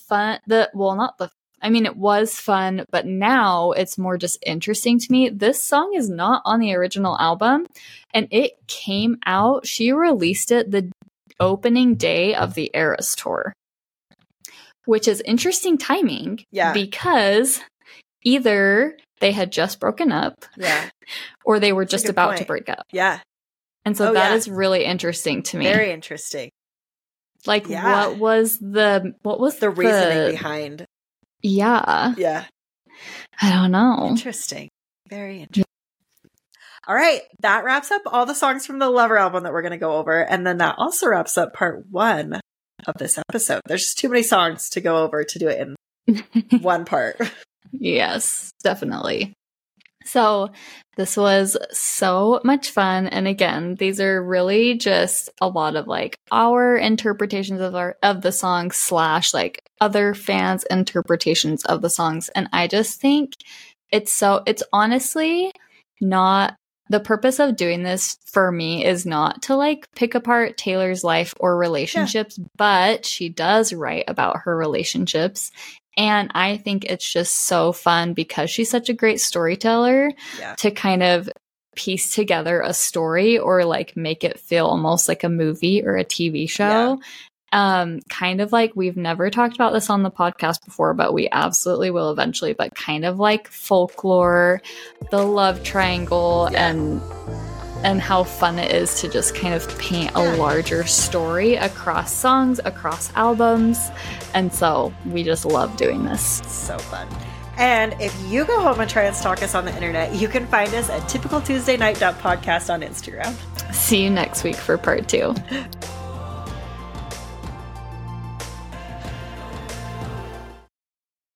it was fun, but now it's more just interesting to me. This song is not on the original album, and it came out, she released it the opening day of the Eras tour, which is interesting timing. Yeah. Because either they had just broken up, Yeah. or they were That's a just good about to point. break up. Yeah. And so Oh, that yeah. is really interesting to me. Very interesting. Like, Yeah. what was the Reasoning behind. Yeah. Yeah. I don't know. Interesting. Very interesting. All right. That wraps up all the songs from the Lover album that we're going to go over. And then that also wraps up part 1 of this episode. There's just too many songs to go over to do it in one part. Yes, definitely. So this was so much fun. And again, these are really just a lot of like our interpretations of the songs / like other fans' interpretations of the songs. And I just think it's honestly not, the purpose of doing this for me is not to like pick apart Taylor's life or relationships, but she does write about her relationships. And I think it's just so fun because she's such a great storyteller to kind of piece together a story or like make it feel almost like a movie or a TV show. Kind of like, we've never talked about this on the podcast before, but we absolutely will eventually, but kind of like folklore, the love triangle, and how fun it is to just kind of paint a larger story across songs, across albums. And so we just love doing this. So fun. And if you go home and try and stalk us on the internet, you can find us at typicaltuesdaynight.podcast on Instagram. See you next week for part 2.